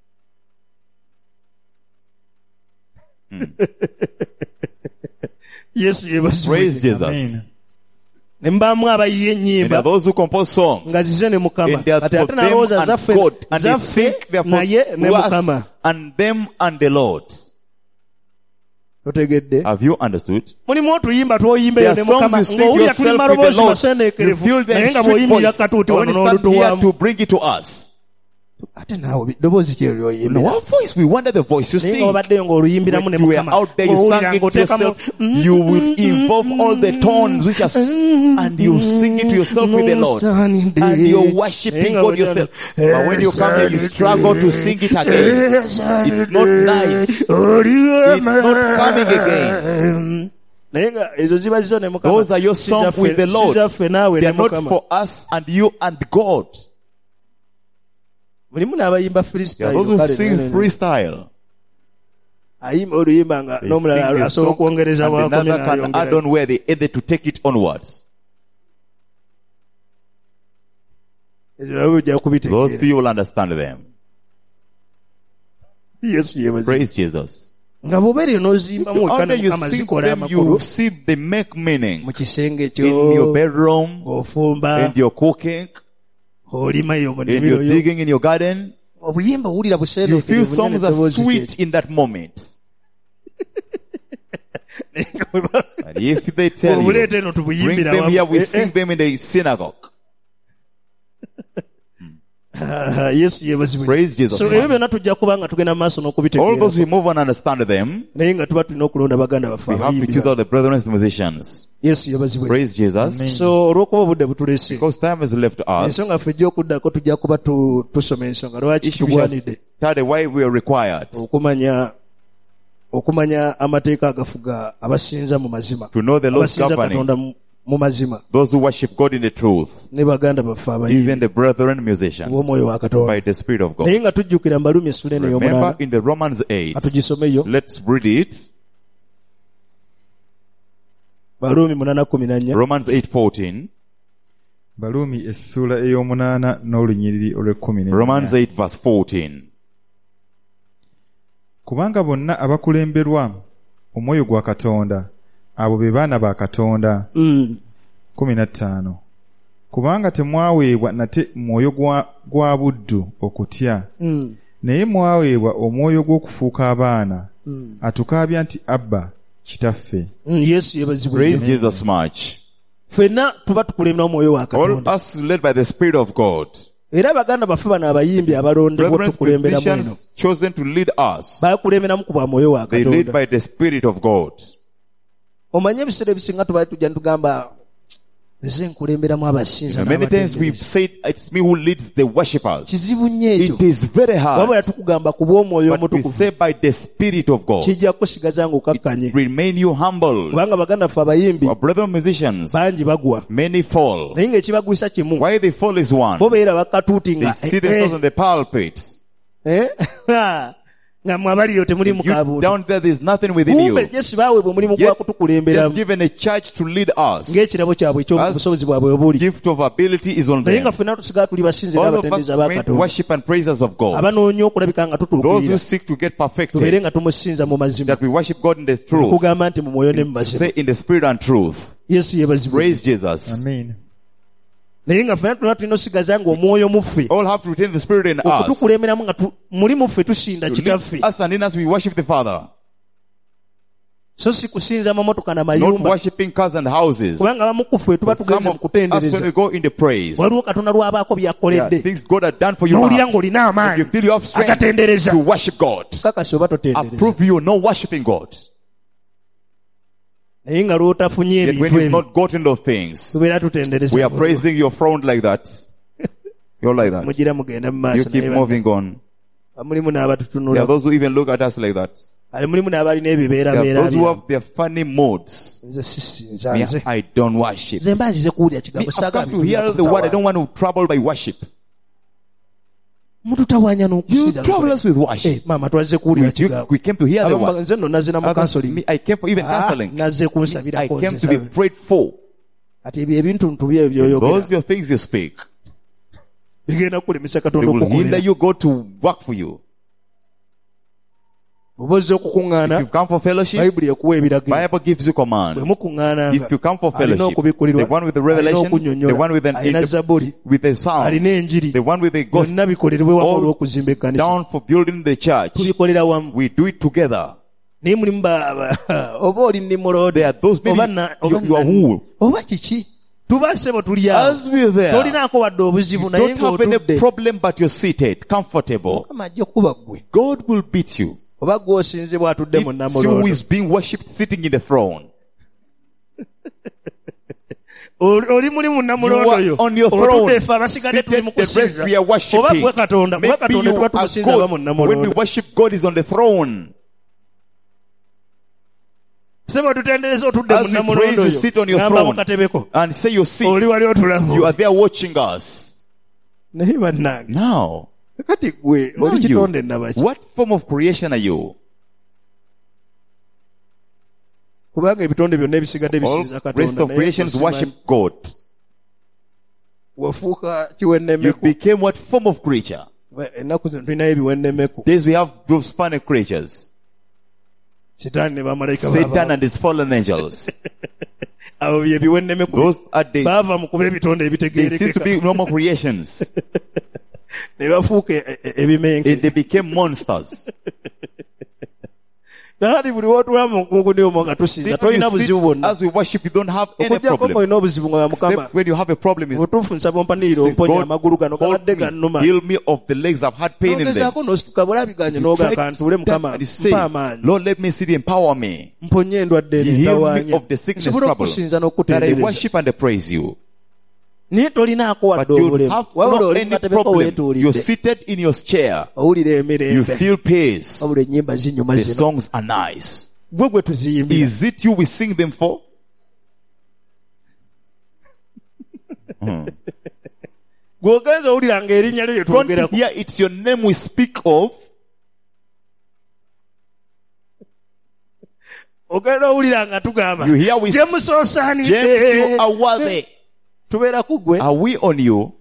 yesu yeebazibwe Praise Jesus. Amen. ne mbaamu abayiye And there are ennyimba those who compose songs. nga zize ne mukama And they are kati for ate them nalowooza and zaffe God. And they zaffe think they are naye ne for mukama us and them and the Lord. totegedde Have you understood? mulimu otuyimba twoyimba There eyo are ne mukama songs you sing ng'owulira tuli yourself with the maloboozi Lord. You masendeekerevu feel them naye nga sweet bw'oyimbira voice. katuuti When wano you stand here n'olutuwamu to bring it to us. ate naawe ddoboozi kye No, lyoyimbira what voice? We wonder the voice you naye nga sing. obaddeyo ng'oluyimbiramu ne When you were mukama out there, you ng'owulira sang it to ng'oteekamu yourself. You will involve all the tones which are, and you sing it to yourself with the Lord. And you're worshiping God yourself. But when you come here, you struggle to sing it again. It's not nice. It's not coming again. naye nga ezo ziba zizo ne mukama Those are your songs with the Lord. sizaffe naawe They ne are not mukama for us and you and God. mulimu n'abayimba There are freestyle those who kale sing nene. freestyle. ayimba oluyimba nga They sing n'omulala a asobola song okwongereza and bwako another can add on where they either to take it onwards. ezo nabo ojja Those kubitegeera two you will understand them. yesu yebazi Praise Jesus. nga bw'obeera n'ozimbamu How wekana do you mukama sing zikola them? amakulu You see they make meaning. mu kisenge In your kyo bedroom, ng'ofumba and you're cooking, olima eyo mu and nnimiro you're yo digging in your garden. obuyimba wulira You feel buseeneekerevu songs are sweet in that moment. But if they tell you, obuleeta eno bring tubuyimbira them here, wamu. we Eh, sing eh. them in the synagogue. Ah, yesu yebazibwe Praise Jesus. so ebyo byonna tujja kuba nga tugenda mu maaso All those n'okubitegeera we move on and understand them, naye nga tuba tulina okulonda baganda baffe we have to choose abayimbira out the brethren and the musicians. yesu yebazibwe Praise Jesus. so olw'okuba obudde butulese Because time has left us. ensonga ffe gy'okuddako tujja kuba tu- tusoma ensonga lwaki If we just kitugwanidde study why we are required okumanya okumanya amateeka agafuga abasinza mu mazima to know the Lord's abasinza governing, katonda mu- mu mazima those who worship God in the truth, ne baganda baffe abayimbi even the brethren musicians, bw'omwoyo wa katonda by the Spirit of naye God. nga tujjukira mbalumi esula eno Remember ey'omunaana in the Romans eight, atugisomeyo let's read it. balumi munaana kumi na nnya Romans eight fourteen. Baluumi essula ey'omunaana n'olunyiriri olw'ekkumi n'ennya. Romans eight verse fourteen. Kubanga bonna abakulemberwa omwoyo gwa Katonda abo be baana ba Katonda. Mm. kumi na ttaano. Kubanga temwaweebwa nate mwoyo gwa, gwa buddu okutya, Mm. naye mwaweebwa omwoyo gw'okufuuka abaana, Mm. atukaabya nti Abba kitaffe. Mm, yesu yebazibwe Praise Jesus much. ffenna tuba tukulembera omwoyo wa All katonda us led by the Spirit of God. era baganda baffe bano abayimbi abalondebwa Brethren, tukulemberamu eno musicians chosen to lead us. bakulemberamu ku bwa mwoyo wa They lead katonda by the Spirit of God. omanye ebiseera ebisinga tubali tujja ntugamba nze nkulemberamu abasinza Many times we've n'abatendereza said it's me who leads the worshippers. kizibu nnyo ekyo It is very wabula hard. tukugamba ku bw'omwoyo But we omutukuvu say by the Spirit of God. kijja kusigaza ng'okakkanye Remain you humble. kubanga baganda ffe abayimbi Our brethren musicians, bangi bagwa many fall. naye ng'ekibagwisa kimu Why they fall is one. bo beera bakatuuti They nga see themselves on the pulpit. eh, eh, nga mwabaliyo temuli mukabuntu. Down there, there's nothing within you. Kumbe Yesu baweebwa omulimu gwa kutukulemberamu. Just given a church to lead us. Ng'ekirabo kyabwe eky'obusobozi bwabwe obuli. Gift of ability is on them. Naye nga ffenna tusigala tuli basinze n'abatendereza ba Katonda. Worship and praisers of God. Abanoonya okulabika nga tutuukirira. Those who seek to get perfected. Tubeere nga tumusinza mu mazima. That we worship God in the truth. Kugamba nti mu mwoyo ne mu mazima. Say in the spirit and truth. Yesu yeebazibwe. Praise Jesus. Amen. Naye nga ffenna tulina tulina osigaza nga omwoyo muffe. All have to retain the spirit in us. Okutukulemberamu nga muli muffe tusinda kitaffe. Us and in us we worship the Father. So si kusinza mamotoka na Not mayumba. worshiping cars and houses. Kubanga abamu ku ffe tuba tugenze mu Us when we kutendereza. go in the praise. Waliwo Katonda lw'abaako Yeah, by'akoledde. things God had done for you. N'owulira ng'olina If amaanyi. you feel you have strength Agatendereza. to worship God. Kakasi oba I totendereza. prove you are not worshiping God. Naye nga lw'otafunye Yet ebintu when you've ebyo. not gotten those things, Tubeera tutendereza. we are praising your front like that. You're like that. Mugira mugenda mu You maaso. keep moving on. Mulimu There n'abatutunula. are those who even look at us like that. Ali mulimu n'abalina ebibeera There are beera those who byabwe. have their funny modes. Nze sisinza Me, nze. I don't worship. Nze mba nzize kuwulira Me, kigambo I've saagala come to hear the word. I don't want to trouble by worship. mututawaanya You n'okusinza. trouble us with worship. Eh, maama twazze kuwulira We, you, kigambo. we came to hear the Abamu word. nze nno nazze na mu Others, counseling. me, I came for even Ah, counseling. nazze kunsabira I ko came to be nzisabe. prayed for. Ati ebyo ebintu ntubi ebyo by'oyogera. Those are the things you speak. Bigenda kukulemesa They Katonda will hinder okukolera. you God to work for you. Bw'oba ozze If okukuŋŋaana, you come for fellowship, Bayibuli ekuwa ebiragiro. Bible gives you Bwe command. mukuŋŋaananga, If you come for alina fellowship, okubikkulirwa, the one with the alina revelation, okunnyonnyola, the one with an alina Zabbuli, with the sound, alina enjiri, the one with the gospel, byonna bikolerwe wamu all olw'okuzimba ekkanisa. down for building the church. Tubikolera wamu. We do it together. Naye mulimu ba- ba- oba oli Nimrod, There are those oba maybe na- you, oba you are na- who? oba kiki tubaase bwe tuli awo. As we're there, Tolinaako wadde obuzibu you naye don't have any ng'otudde. problem but you're seated, comfortable. Mukama ajja kuba ggwe. God will beat you. Oba gw'osinzibwa atudde mu It's you who Namuloodo. is being worshipped sitting in the throne. Oli oli muli mu Namuloodo You are oyo. on your Otudde throne, effe abasigadde tuli seated, mu the rest kusinza. we are worshipping. Oba gwe Katonda, gwe Maybe Katonda you tuba are tumusinza aba mu God. When we Namuloodo. worship God is on the throne. Sebo tutendereza otudde As mu we Namuloodo praise, you oyo. sit on your Ngamba mu throne katebeko. and say you sit. Oli wali otulaba. You are there watching us. Naye bannange. Now, Kati gwe now oli you, kitonde nabaki. what form of creation are you? Kubanga ebitonde byonna ebisigadde All bisinza rest Katonda. of naye creations osimanyi. worship God. Wafuuka You kiwennemeku. became what form of creature? Ennaku zino tulinayo ebiwennemeku. Days we have those funny creatures. Sitaani ne bamalayika Satan baaba. and his fallen angels. Abo bye biwennemeku. Those are the, Baava mu kuba ebitonde they cease to ebitegeerekeka. be normal creations. Ne bafuuka e- e- ebimenke. And they became monsters. Kati buli w'otula mu nkungu omwo nga tusinza See, when tolina you sit, buzibu bwonna. as we worship, you don't have any Okujjako problem. olina obuzibu nga Mukama. Except when you have a problem, you Obutuufu nsaba ompanirira say, omponya God, amagulu gano hold gabadde gannuma. me, heal me of the legs. I've had pain in them. N'ogezaako n'osituka bulabiganye You n'oga try kantuule to Mukama stand and you say, mpa amaanyi. Lord, let me see, empower me. Mponye endwadde You heal me entawaanya. of the sickness Nsobole trouble. okukusinza That I n'okutendereza. worship and I praise you. Naye tolinaako But wadde you obulemu. have Wabula no oli mu any katebeko problem. You're weetuulidde. seated in your chair. Owulira You emirembe. feel peace. Wabula ennyimba zinyuma The zino. songs are nice. Gwe gwe tuziyimbira. Is it you we sing them for? Hmm. Gw'ogenza owulira ng'erinnya lyo lye Don't you twogerako. hear it's your name we speak of? Ogenda owulira nga tugamba. You hear we James osaanidde. James, you are worthy. Tubeera ku gwe. Are we on you?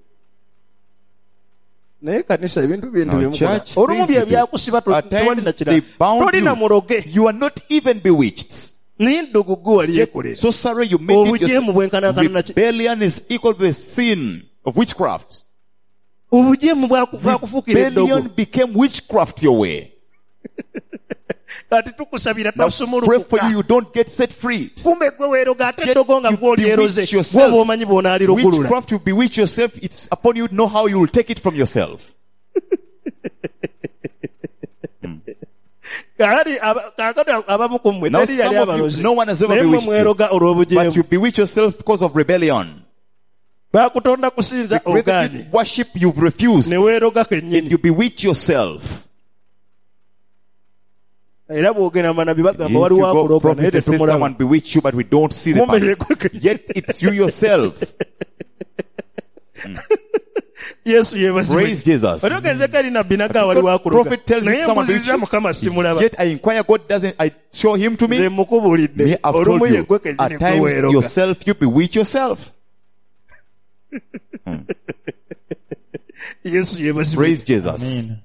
Naye kanisa ebintu bintu No, bye mukola. church, Olumu things bye you do. byakusiba to- At tewali na times they kirala. bound Tolina muloge. you. You are not even bewitched. Naye ddugugu wali Yet yekolera. sorcery you made it Obujeemu yourself. bwenkanankana na ki- Rebellion is equal to the sin of witchcraft. Obujeemu bwaku- bwakufuukira eddogo. Rebellion became witchcraft your way. Kati tukusabira Now pray for you, tosumulukuka. you don't get set free. Kumbe gwe weeroga ate Yet eddogo nga you gw'olyeroze. bewitch yourself. Gw'oba omanyi bw'onaalirukulula. Witchcraft, you bewitch yourself. It's upon you to know how you will take it from yourself. Kaali aba- kaakati abamu ku mmwe Now teri yali some of abalozi. you, no one has ever Naye mmwe bewitched you. mweroga olw'obujeemu. But you bewitch yourself because of rebellion. Baakutonda kusinza You created ogaanye. you worship, you've refused. Ne weeroga kennyini. You bewitch yourself. Era bw'ogenda mu bannabbi If bagamba you waliwo go akuloga naye prophet, say tetumulaba. someone bewitch you, but we don't see the Kumbe person. ye gwe kennyini. Yet it's you yourself. Yesu yebazibwe. Praise Jesus. Otogenze kali nabbi naga wali wakuruga. Prophet tells me someone to reach Mukama simulaba. Yet I inquire, God doesn't I show him to me. Nze mukubulidde. Me I've told you. At times yourself you bewitch yourself. hmm. Yesu yebazibwe. Praise Jesus. Amen.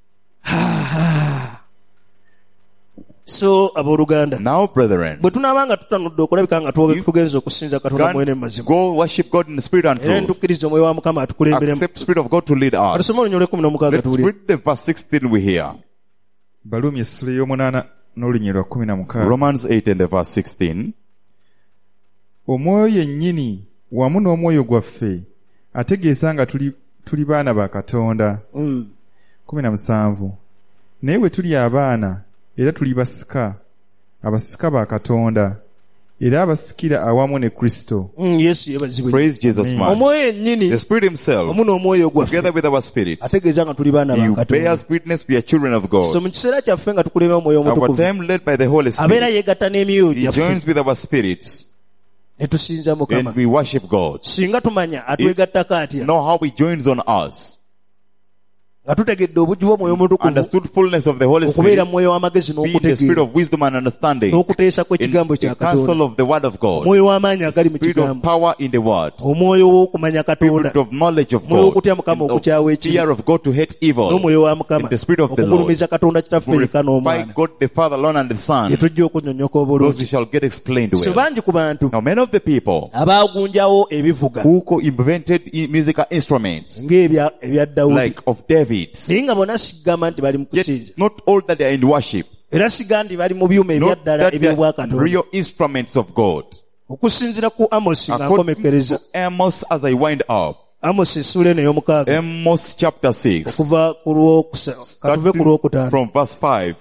So abooluganda. Now brethren, bwe tunaabanga tutanudde okulabika nga tugenza okusinza Katonda mwene mazima. Go worship God in the spirit and truth. Era ntukkiriza omwoyo wa Mukama atukulemberemu. Accept the spirit of God to lead us. Atusoma olunyolo ekkumi n'omukaaga tuwulire. Let's read the verse sixteen we hear. Balumi essula ey'omunaana n'olunyolo lwa kkumi na mukaaga. Romans eight and the verse sixteen. Omwoyo yennyini wamu n'omwoyo gwaffe ategeeza nga tuli tuli baana ba Katonda. Mm. kumi na musanvu. Naye bwe tuli abaana era tuli basika, abasika ba Katonda, era abasikira awamu ne Kristo. Mm, Yesu yebazibwe. Praise Jesus, man. Omwoyo yennyini, the Spirit himself, wamu n'omwoyo gwaffe, together with our spirits, ategeeza nga tuli baana ba He Katonda. bears witness we are children of God. So mu kiseera kyaffe nga tukulema omwoyo Our omutukuvu, time led by the Holy abeera Spirit, yeegatta n'emyoyo He gyaffe, joins with our spirits, ne tusinza Mukama. and we worship God. Singa tumanya atwegattako atya, Know how He joins on us. nga tutegedde obujju bw'omwoyo omutukuvu, Understood fullness of the Holy okubeera Spirit, mu mwoyo w'amagezi being the spirit n'okutegeera, of wisdom and understanding, n'okuteesa in kw'ekigambo the kya counsel Katonda, of the word of God, omwoyo w'amaanyi agali mu spirit of kigambo, power in the word, omwoyo w'okumanya Katonda, spirit of knowledge of omwoyo God, w'okutya Mukama and okukyawa of ekibi, fear of God to hate evil, n'omwoyo wa Mukama and the spirit of the Lord, okugulumiza Katonda kitaffe yekka glorify n'omwana, God the Father alone and the Son, bye tujja okunyonnyoka those we obulungi. shall get explained So well. bangi ku bantu Now many of the people abaagunjawo ebivuga who co- invented i- musical instruments ng'ebya ebya Dawudi, like of David, naye nga bona sigamba nti bali mu yet kusinza, not all that they are in worship, era siga nti bali mu byuma ebya not ddala that they are eby'obwakatonda. real instruments of God. Okusinziira ku Amosi nga According nkomekereza, to Amos, as I wind up, Amosi essula eno ey'omukaaga Amos chapter six, okuva ku lwokusa katuve ku lwokutaano. from verse five.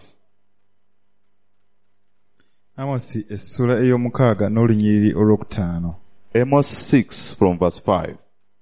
Amosi essula ey'omukaaga n'olunyiriri olwokutaano. Amos six from verse five.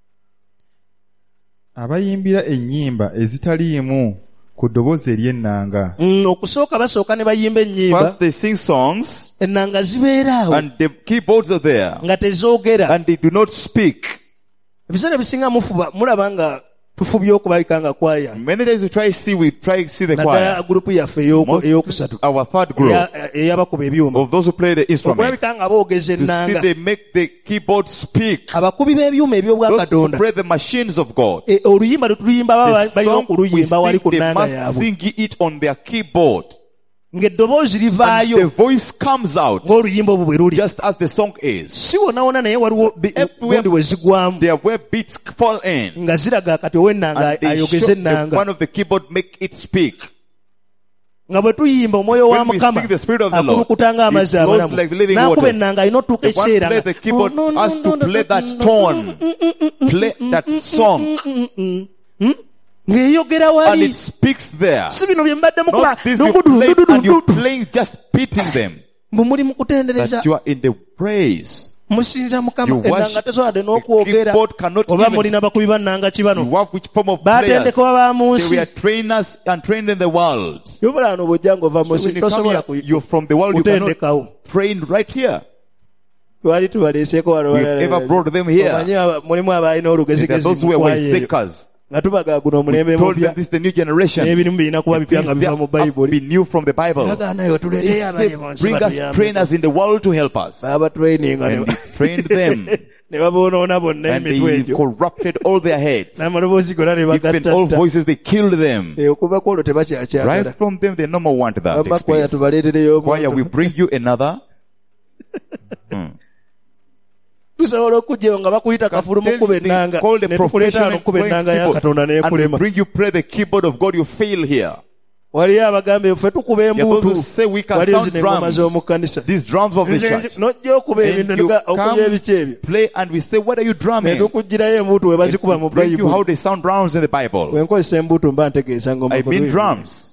Abayimbira ennyimba ezitaliimu ku ddoboozi ery'ennanga. Mm, okusooka basooka ne bayimba ennyimba, First they sing songs, ennanga zibeeraawo and the keyboards are there, nga tezoogera. and they do not speak. Ebiseera ebisinga mufuba mulaba nga tufubye okubalika nga kwaya, Many days we try see, we try see the naddala choir. gurupu yaffe ey'oku- Most, ey'okusatu our third group eya- ey'abakuba ebyuma, of those who play the instruments, okulabika nga boogeza to see ennanga. they make the keyboard speak. Abakubi b'ebyuma Those who eby'obwakatonda, play the machines of God, e- oluyimba lutuluyimba baba the balina song we okuluyimba wali sing, ku they nnanga must yaabwe, sing it on their keyboard. ng'eddoboozi And the livaayo voice comes out ng'oluyimba obwo bwe luli. just as the song is. Si wonna wonna naye waliwo bi- Everywhere gundi we zigwamu, there where beats fall in, nga ziraga kati ow'ennanga and they ayogeze show the ennanga. one of the keyboard make it speak. Nga bwe tuyimba omwoyo wa When we Mukama sing the Spirit of the Lord, akulukuta ng'amazzi it flows amalamu, like the living n'akuba waters. ennanga alina otuuka The one ekiseera play nga, the keyboard oh, no, no, has no, to no, play no, that no, tone, play that song, Hmm? ng'eyogera and wali, it speaks there. si bino bye mbadde mukuba Not this you ndugudu play ndugudu and you're ndugudu, playing just beating them. mbu muli mu kutendereza, That you are in the praise. musinza Mukama, You ennanga worship. tesobola The n'okwogera, keyboard cannot oba even mulina bakubi bannanga ki bano, you have which form of players. baatendekebwa ba mu They nsi. were trainers and trained in the world. Yobala wano bw'ojja ng'ova mu So nsi when you come tosobola here, you're from the world, you cannot kutendekawo. train right here. Twali tubaleeseeko wano We've ever brought them here. omanyi aba- mulimu abalina There are olugezigezi those who mu were kwaya way eyo, seekers. nga tubaga guno We omulembe told them mupya this is the new generation. n'ebirimu birina kuba bipya nga Things biva mu that have to bayibuli. be new from the Bible. Yagaana yo tuleeteyo They abayi said, mu nsi bring us batuyambe. trainers in the world to help us. Baba training And they trained them. ne baboonoona bonna And emitwe they egyo corrupted all their heads. n'amaloboozi gonna ne Even all bagattatta. voices, they killed them. Eh, okuva ku olwo tebakyakyagala. Right from them, they no more want that Baba kwaya experience. tubaleetereyo Why we omuntu. bring you another? Hmm. Tusobola okujjayo nga bakuyita kafulu mu kuba ennanga, Call the ne tukuleeta wano professional okuba ennanga ya Katonda and we n'ekulema. bring you play the keyboard of God, you fail here. Waliyo abagamba ffe tukuba There are those who embuutu, say we can waliyo sound zino engoma z'omu drums, kkanisa. these drums of the Nze church. nojja okuba ebintu And you nga okuba ebiki come ebyo, play and we say, what are you ne drumming? tukugirayo embuutu we bazikuba mu Bring you how Bayibuli. they sound drums in the Bible. Bwe nkozesa embuutu mba ntegeeza ngoma I mean drums.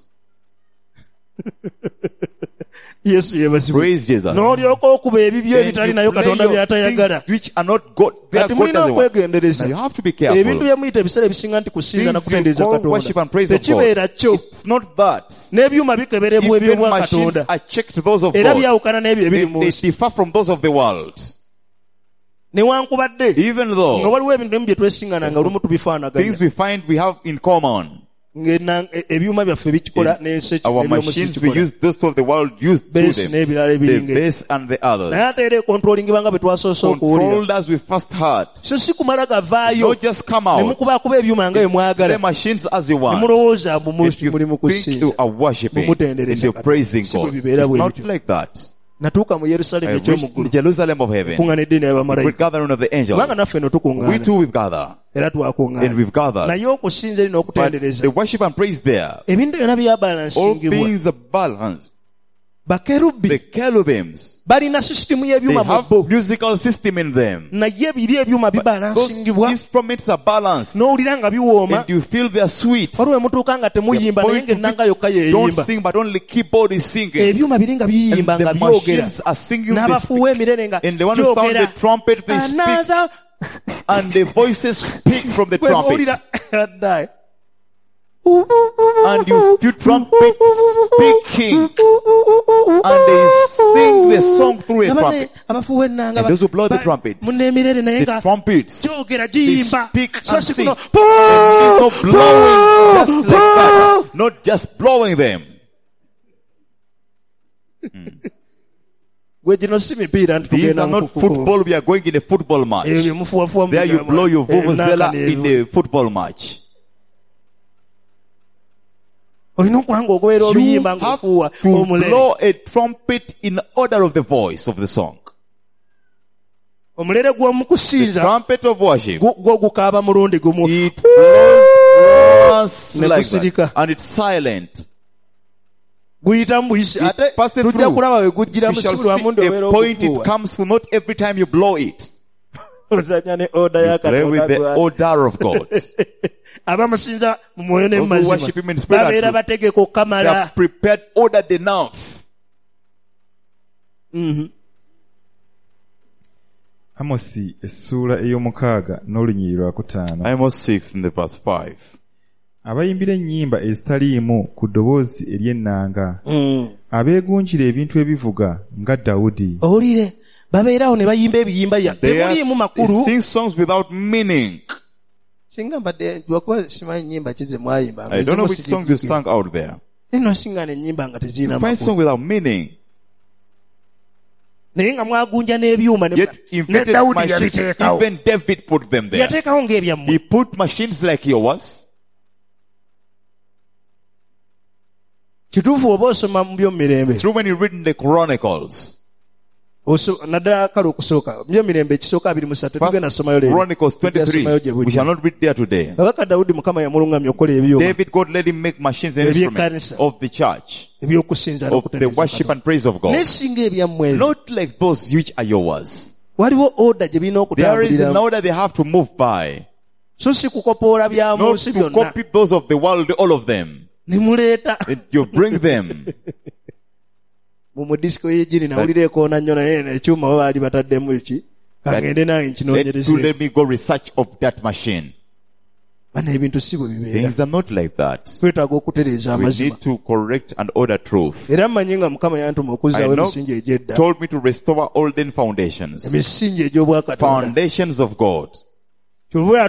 Yesu yebazibwe. Praise Jesus. N'olyoka okuba ebibyo Then ebitali you nayo play Katonda your by'atayagala. things which are not God, their Kati God mulina doesn't want. okwegendereza. Now you have to be Ebintu careful. bye muyita ebiseera ebisinga nti kusinza na Things you kutendeeza call worship Katonda. and praise of Tekibeera God. kyo. It's not that. N'ebyuma bikeberebwa Even ebyobwa machines Katonda. are checked to those of Era God. byawukana n'ebyo They, ebiri mu they nsi. differ from those of the world. Even though things we find we have in common. Our machines, we use those of the world, use do them. The bass and the others. Controlled as we first heard. Not just come out. The machines as you want. If you think you are worshipping and you're praising God. It's not like that. Natuuka mu Yerusalemu eky'omuggulu. Jerusalem of heaven. Kuŋŋaana eddiini y'abamalayika. With gathering of the angels. Kubanga naffe no tukuŋŋaana. We too will gather. Era twakuŋŋaana. And we've gathered. Naye okusinza eri n'okutendereza. The worship and praise there. Ebintu byonna byabaalansingibwa. All things are balanced. Bakerubi. The cherubims. Balina system y'ebyuma mu bo. They have musical system in them. Naye ebiri ebyuma bibalansingibwa. Those instruments are balanced. N'owulira nga biwooma. And you feel they are sweet. Waliwo mutuuka nga temuyimba naye ng'ennanga yokka yeeyimba. Don't sing but only keyboard is singing. Ebyuma biri nga biyimba nga byogera. And the machines are singing this. N'abafuuwa emirere nga byogera. And the one who sound the trumpet they speak. And the voices speak from the trumpet. And you feel trumpets speaking. And they sing the song through a trumpet. And those who blow the trumpets, the trumpets, they speak and sing. And there's no blowing just like that. Not just blowing them. Hmm. These are not football. We are going in a football match. There you blow your vuvuzela in a football match. You have to blow a trumpet in order of the voice of the song. The trumpet of worship. It blows like that, and it's silent. It passes through. You shall see a point it comes through. Not every time you blow it. You play with the order of God. Those who worship him in spirit and truth, they are prepared, ordered enough. Mm-hmm. Amosi essula ey'omukaaga n'olunyiriri lwa kutaano. Amos six in the verse five. Abayimbira ennyimba ezitaliimu ku ddoboozi ery'ennanga. Abeegunjira ebintu ebivuga nga Dawudi. Owulire babeerawo ne bayimba ebiyimba ya temuliimu makulu. They sing songs without meaning. Singa mbadde lwakuba simanyi nnyimba ki ze mwayimba. I don't know which songs you sang out there. Nino singa n'ennyimba nga tezirina makulu. Find song without meaning. Naye nga mwagunja n'ebyuma ne Dawudi yabiteekawo. Even David put them there. Yateekawo ng'ebyammwe. He put machines like yours. Kituufu oba osoma mu by'omumirembe. It's true when you read in the Chronicles. Naddala kale okusooka by'omumirembe ekisooka abiri mu ssatu tugenda somayo leero. Chronicles twenty-three. We shall not read there today. Kabaka Dawudi Mukama yamulungamya okukola ebyuma. David, God let him make machines and instruments of the church. Ebyokusinza of the worship and praise of God. Nesinga ebyammwe. Not like those which are yours. Waliwo order gye birina okutambulira. There is an order they have to move by. So si kukopoola bya munsi byonna. Not to copy those of the world, all of them. Nimuleeta. You bring them. Mu disco y'ejjini nawulira ekoona nnyo naye ekyuma baba baali bataddemu eki. Kagende nange nkinoonyereze. Let me go research of that machine. Bana ebintu si bwe bibeera. Things are not like that. Twetaaga okutereeza amazima. We need to correct and order truth. Era mmanyi nga Mukama yantuma okuzzaawo emisingi egy'edda. Told me to restore olden foundations. Emisingi egy'obwakatonda. Foundations of God. Go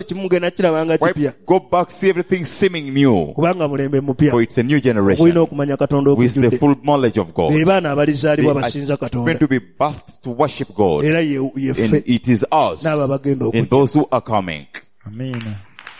back, see everything seeming new. For it's a new generation with the full knowledge of God. They are meant to be birthed to worship God. And it is us and those who are coming. Amen.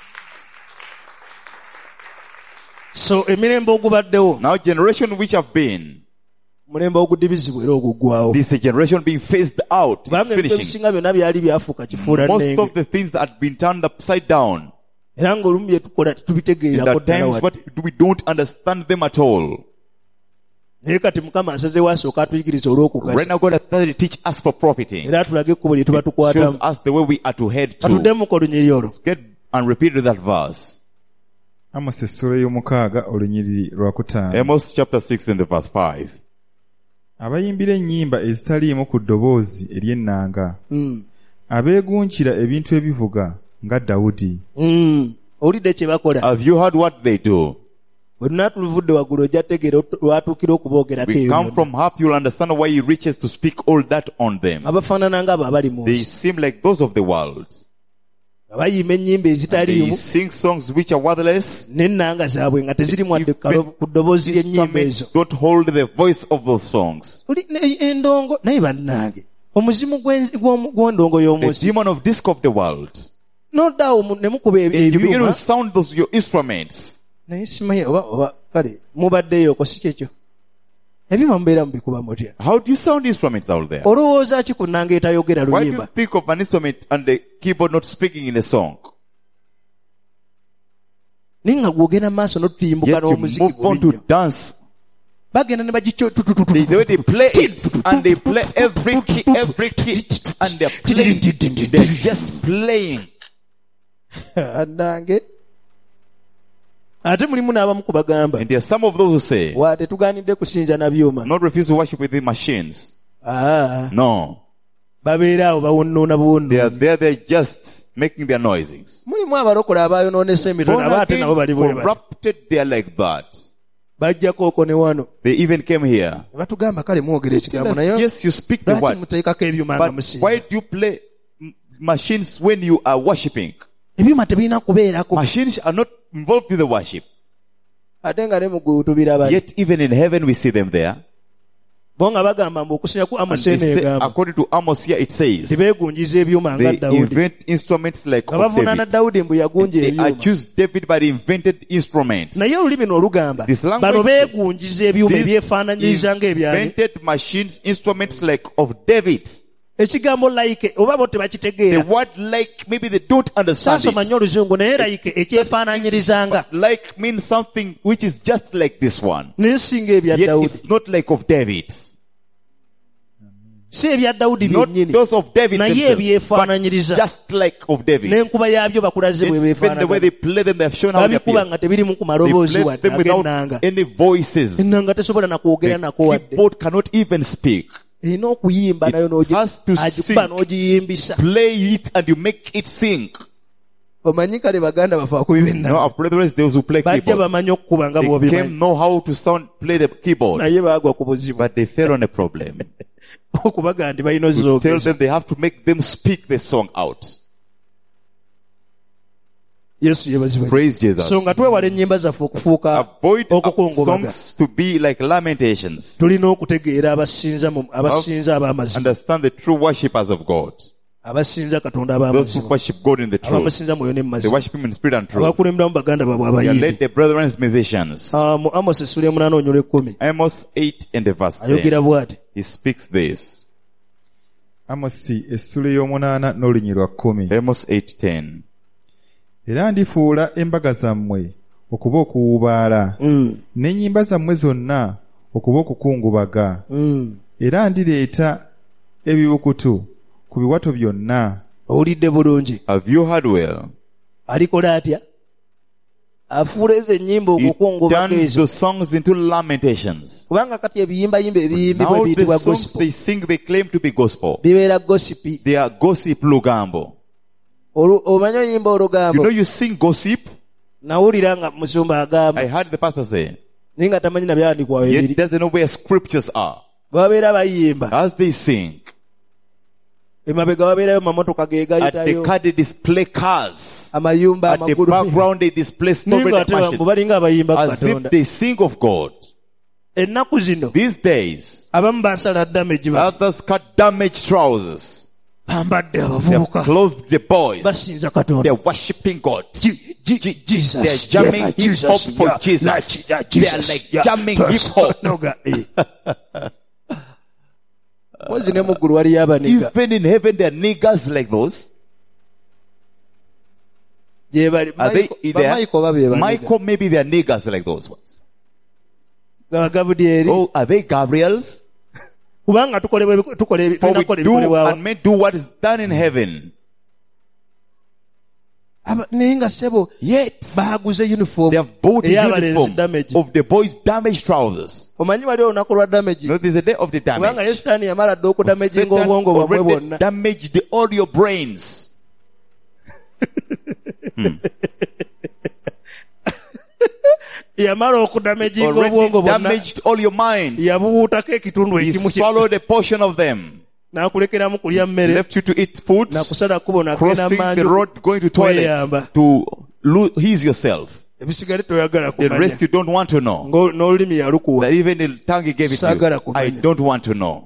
So, now generation which have been, this is a generation being phased out. It's finishing. Most of the things that had been turned upside down. There are times what we don't understand them at all. Right now God has started to teach us for profiting. It shows us the way we are to head to. Let's get and repeat that verse. Amos chapter six and the verse five. Abayimbira ennyimba ezitaliimu ku ddoboozi ery'ennanga. Abeegunjira ebintu ebivuga nga Dawudi. Olidde kye bakola. Have you heard what they do? We come from up, you'll understand why he reaches to speak all that on them. They seem like those of the world. They sing songs which are worthless. Instruments don't hold the voice of those songs. The demon of disc of the world. And you begin to sound those your instruments. How do you sound instruments out there? Why do you think of an instrument and the keyboard not speaking in a song? Yet you move on to dance. The way they play it, and they play every key, every key, and they're playing, they're just playing. And there are some of those who say, not refuse to worship with the machines. No. They are there, they're just making their noises. Corrupted, they are like that. They even came here. Yes, you speak the word. But why do you play machines when you are worshipping? Machines are not involved in the worship. Yet even in heaven we see them there. And they say, according to Amos here, it says they invent instruments like of David. They accuse David, but invented instruments. This language, these invented machines, instruments like of David. The word like, maybe they don't understand it. But like means something which is just like this one. Yet it's not like of David. Not those of David themselves, but just like of David. Even the way they play them, they have shown how they appear. They play them without any voices. The keyboard cannot even speak. It has to sing. Play it and you make it sing. No, our brothers, those who play keyboard, they came know how to sound, play the keyboard, but they fell on a problem. We tell them they have to make them speak the song out. Praise Jesus. Avoid songs to be like lamentations. Understand the true worshippers of God. Those who worship God in the truth. They worship Him in spirit and truth. They are led the brethren as musicians. Amos eight and the verse ten. He speaks this. Amos eight ten. Era ndifuula embaga zammwe okuba okuwubaala, n'ennyimba zammwe zonna okuba okukungubaga. Era ndireeta ebibukutu ku biwato byonna. Owulidde bulungi? Have you heard well? Alikola atya? Afuula ezo ennyimba okukungubaga ezo. He turns the songs into lamentations. Kubanga kati ebiyimbayimba ebiyimbibwa biyitibwa gospel. Now the songs they sing, they claim to be gospel. Bibeera gossip. They are gossip lugambo. You know you sing gossip? I heard the pastor say, yet he doesn't know where scriptures are. As they sing, at the car they display cars. At the background they display snow-red machines. As if they sing of God. These days, others cut damaged trousers. They have clothed the boys. They are worshipping God. Jesus. They are jamming hip hop for Jesus. They are like jamming hip hop. Even in heaven there are niggers like those. Are they there? Michael, maybe they are niggers like those ones. Oh, are they Gabriels? For we do and may do what is done in heaven. Yet they have bought a uniform of the boys' damaged trousers. No, there's a day of the damage. Satan already damaged all your brains. hmm. yamala okudamaginga obwongo bwonna damaged all your minds. yabuwuutako ekitundu He ekimu swallowed a portion of them. n'akulekeramu kulya mmere Left you to eat food. n'akusala kkubo n'agenda Crossing the manju road, going to toilet to lo- ease yourself. ebisigale toyagala The kumanya rest you don't want to know. Ngo- n'olulimi yalukuwa That even the tongue he gave it to Sagala you. kumanya. I don't want to know.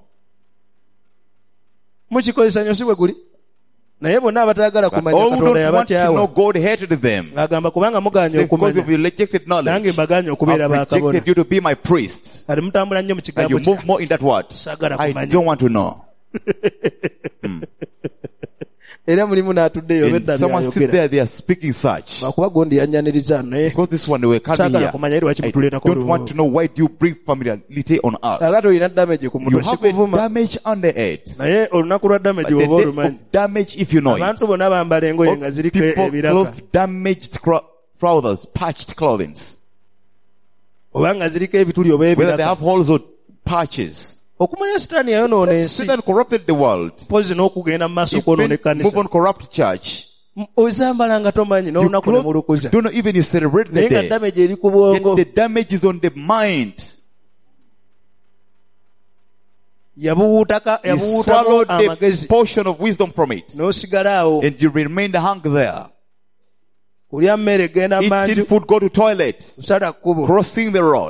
mukikozesa nnyo si bwe guli naye bonna abatayagala But kumanya all who katonda don't want to know, yabakyawa God hated them. agamba kubanga muganye Because okumanya of your rejected nange knowledge, mbaganye okubeera I've bakabona rejected you to be my priests. kati mutambula nnyo mu And kigambo you move kya more in that word. sagala I kumanya don't want to know. era mulimu n'atuddeyo And bedda someone sits byayogera there, they are speaking such. lwakuba gondi yanyaniriza naye Because this one they were coming sagala here. kumanya eri lwaki I mutuleetako don't want to know why do you bring familiarity on us. kakati olina damage ku You mutwe have a sikuvuma damage on the head. naye olunaku lwa But damage the oba day olumanyi of damage, if you know it. abantu bonna bambala engoye nga All ziriko people ebiraka clothe damaged cro- trousers, patched clothing. oba nga ziriko ebituli oba Whether they ebiraka have holes or patches. okumanya sitaani yayonoona ensi Satan corrupted the world. pozi n'okugenda mu maaso Even okwonoona move ekkanisa on corrupt church. M- ozambala nga tomanyi You n'olunaku ne clothe, mulukuza don't know even you celebrate the naye nga day. damage eri ku Yet bwongo the damage is on the mind. yabuwuutaka You yabuwuutamu swallowed the amagezi portion of wisdom from it. n'osigala awo And you remained hung there. kulya mmere genda Eating manju food, go to toilet. kusala kkubo Crossing the road.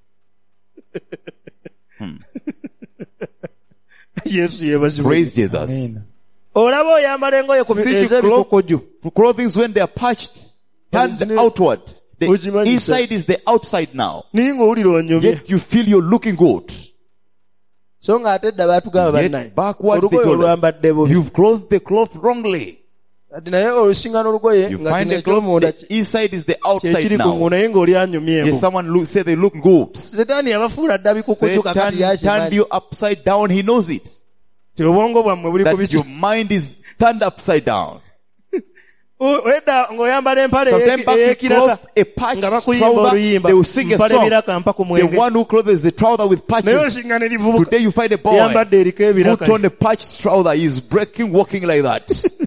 yesu yeebazibwe Praise Jesus. Amen. olaba oyambala engoye ku See you ez'ebikokojo Clothing when they are patched, turned Original- outward. The Original- inside is the outside now. naye ng'owulira onyumye Yet you feel you're looking good. so ng'ate dda baatugamba Yet bannaye backwards they olugoye told us, olwambadde bubi you've clothed the cloth wrongly. kati naye olusinga n'olugoye You nga find kino the cloth, ekyomunda the inside is the outside kyekiri ku now. ngu naye ng'oli anyumyeeko Yes, someone look, say they look good. setaani yabafuula dda bikukuju kakati Satan turned yakimanyi you upside down. He knows it. ti obwongo bwammwe buli ku That biki your mind is turned upside down. edda ng'oyambala empale Sometime back you ey'ekiraka clothe a nga patched bakuyimba trouser, oluyimba they will sing a mpale song. ebiraka mpa ku The mwenge one who clothes the trouser with naye patches. osinga ne livubuka Today you find a boy yambadde eriko ebiraka put on a patched trouser. He's breaking, walking like that.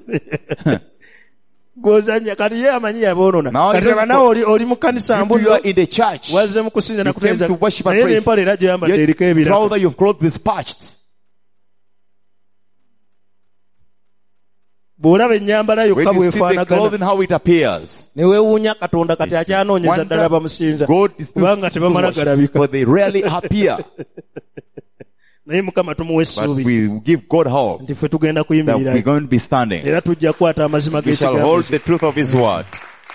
gw'ozanya kati ye amanyi yaboonona Now kati he laba knows- nawe oli oli mu kkanisa If you mbuyo are in the church, wazze mu kusinza na you came kuteneza to worship and naye praise. n'empale era gy'oyambadde Yet eriko ebiraka trouser you've clothed is patched. bw'olaba ennyambala yokka When you see the bw'efaanagana clothing, how it appears. ne weewuunya katonda kati akyanoonyeza ddala bamusinza God is still kubanga tebamala worship, galabika but they rarely appear. naye mukama tumuwa But essuubi we give God hope nti ffe tugenda that we're kuyimirira going to be standing. era tujja kukwata amazima We shall g'ekigambo hold the truth of His word.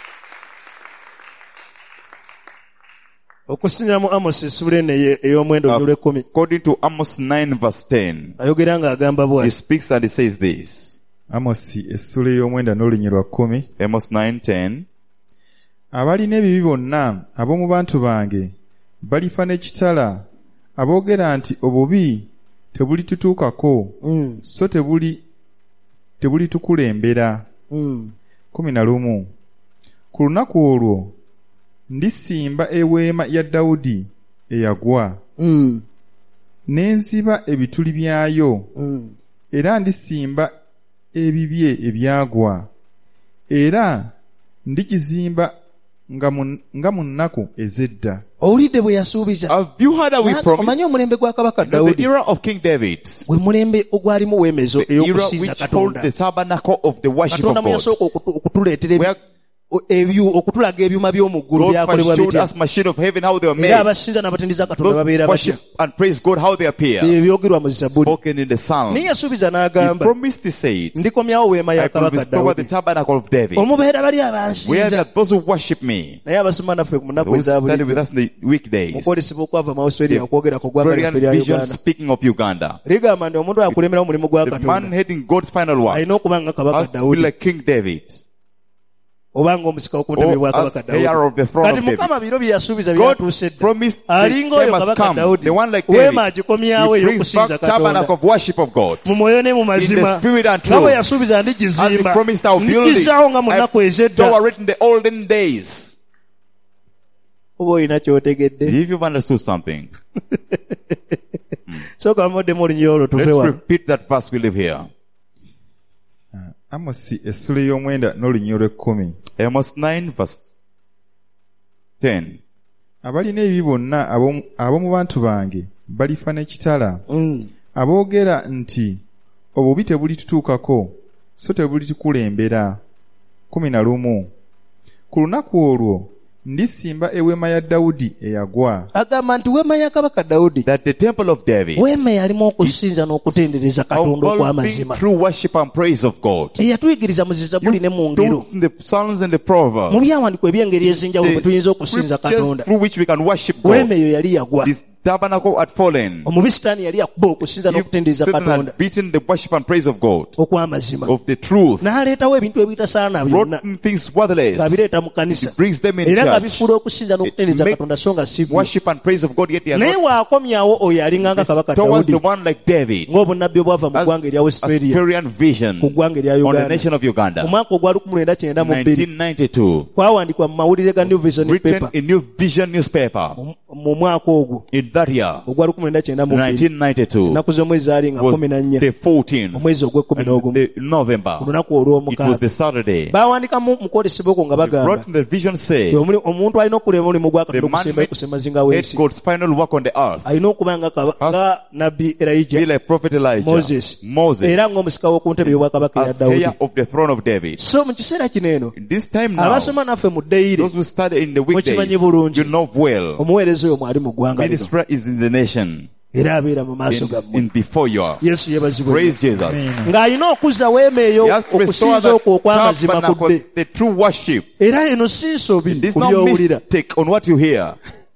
okusinziira mu amosi essula eno eyo- ey'omwenda ogw'olw'ekkumi According to Amos nine verse ten, ayogera ng'agamba he bw'ati speaks and he says this. Amosi essula ey'omwenda n'olunnyi lwa kkumi. Amos nine ten. Abalina ebibi bonna ab'omu bantu bange balifa n'ekitala, aboogera nti obubi tebulitutuukako, Mm, so tebuli tebulitukulembera. mm. kumi na lumu. Ku lunaku olwo ndisimba eweema ya Dawudi eyagwa, Mm, ne nziba ebituli byayo, mm. era ndisimba ebibye ebyagwa, era ndigizimba nga mu nga mu nnaku ez'edda. owulidde bwe yasuubiza Have you heard that we Naye promised omanyi omulembe gwa kabaka that the dawudi era of King David, gwe mulembe ogwalimu weemezo the era ey'okusinza which told katonda the tabernacle of the worship katonda of mwe God, yasooka okutu- okutuleetera ebi- where o- ebyu- okutulaga ebyuma by'omu ggulu God byakolebwa first showed bitya us machine of heaven how they were era made. abasinza n'abatendiza katonda Those babeera batya worship and praise God how they appear. bye byogerwa mu zabuli Spoken in the Psalm. naye He yasuubiza n'agamba promised, he said, ndikomyawo weema I ya will kabaka restore the dawudi tabernacle of David. omubeera bali Where abansinza there are those who worship me, naye abasoma naffe ku munaku those eza study with bulijjo us in the weekdays. mukwolesebwa okwava mu australia okwogera ku ggwanga Brilliant lyaffe lya vision uganda speaking of Uganda. ligamba nti omuntu akulembera omulimu gwa The man katonda heading God's final work alina okuba nga kabaka has to be dawudi like King David. oba ng'omusika w'okuntebe bwa Or as kabaka heir dawudi of the throne kati of David. mukama biro bye yasuubiza God byatuuse dda promised the alinga oyo time has kabaka come, dawudi the one like weema David. agikomyawo He brings ey'okusinza back katonda tabernacle of worship of God. mu mwoyo ne mu In the mazima spirit and nga bwe truth. yasuubiza As he ndigizimba promised, I'll build it. ndigizaawo nga mu nnaku ez'edda Tower it in the olden days. oba olina ky'otegedde If you've understood something, sooka bamuddemu olunyiri olwo tuve let's wano repeat that verse we live here. Amosi essula ey'omwenda n'olunnyi olw'ekkumi. Amos nine verse ten. abalina ebibi bonna ab'omu bantu bange balifa n'ekitala mm. aboogera nti obubi tebulitutuukako so tebulitukulembera. kumi na lumu Ku lunaku olwo ndisimba eweema ya Dawudi eyagwa. Agamba nti weema ya kabaka Dawudi, that the temple of David, weema yalimu okusinza n'okutendereza Katonda okw'amazima, true worship and praise of God. Eyatuyigiriza mu Zabbuli ne mu ngero, the Psalms and the Proverbs, mu byawandikwa eby'engeri ezinjawulo bwe tuyinza okusinza Katonda, through which we can worship God. Weema eyo yali yagwa. This tabernacle had fallen. Omubisitaani yali akuba okusinza n'okutendereza Katonda, beaten the worship and praise of God, okw'amazima, of the truth, n'aleetawo ebintu ebitasaana byonna, things worthless, ng'abireeta mu kanisa, brings them in era church, ng'abifuula okusinza n'okutendereza Katonda so nga si worship and praise of God, yet they are naye waakomyawo oyo alinganga kabaka towards Dawudi, the one like David, ng'obunnabbi obwava mu ggwanga erya Westphalia, vision ku ggwanga erya on the Uganda, nation of Uganda, mu mwaka ogwa lukumi lwenda kyenda mu bbiri, nineteen ninety-two, kwawandiikwa mu mawulire ga New Vision written paper in New Vision newspaper, mu mwaka ogwo in that year, ogwa lukumi lwenda kyenda mu bbiri, nineteen ninety-two, ennaku z'omwezi zaali nga was kumi na nnya the fourteenth, omwezi ogw'ekkumi n'ogumu, the November, ku lunaku it was olw'omukaaga. the Saturday. Baawandika mu kwolesebwa okwo nga They bagamba brought in the vision say, omuli- omuntu alina okulema omulimu gwa the Katonda man okusembayo kusembazinga w'ensi, God's final work on the earth, alina okuba nga kaba- nga nabbi be Elijah, like prophet Elijah, Moses, Moses, era ng'omusika w'oku ntebe y'obwakabaka ya as Dawudi. heir of the throne of David. So mu kiseera kino eno, In this time now, abasoma naffe mu ddeyire, those who study in the weekdays, mukimanyi bulungi, you know well, omuweereza oyo mwali mu ggwanga lino, ministry is in the nation, era abeera mu maaso in, gammwe. in before you are. Yesu yeebazibwe. Praise Jesus. Ng'alina okuzza weema eyo He has to restore okusinza okwo okw'amazima tabernacle, kudde, the true worship. era eno si nsobi This is ku not by'owulira. mistake on what you hear.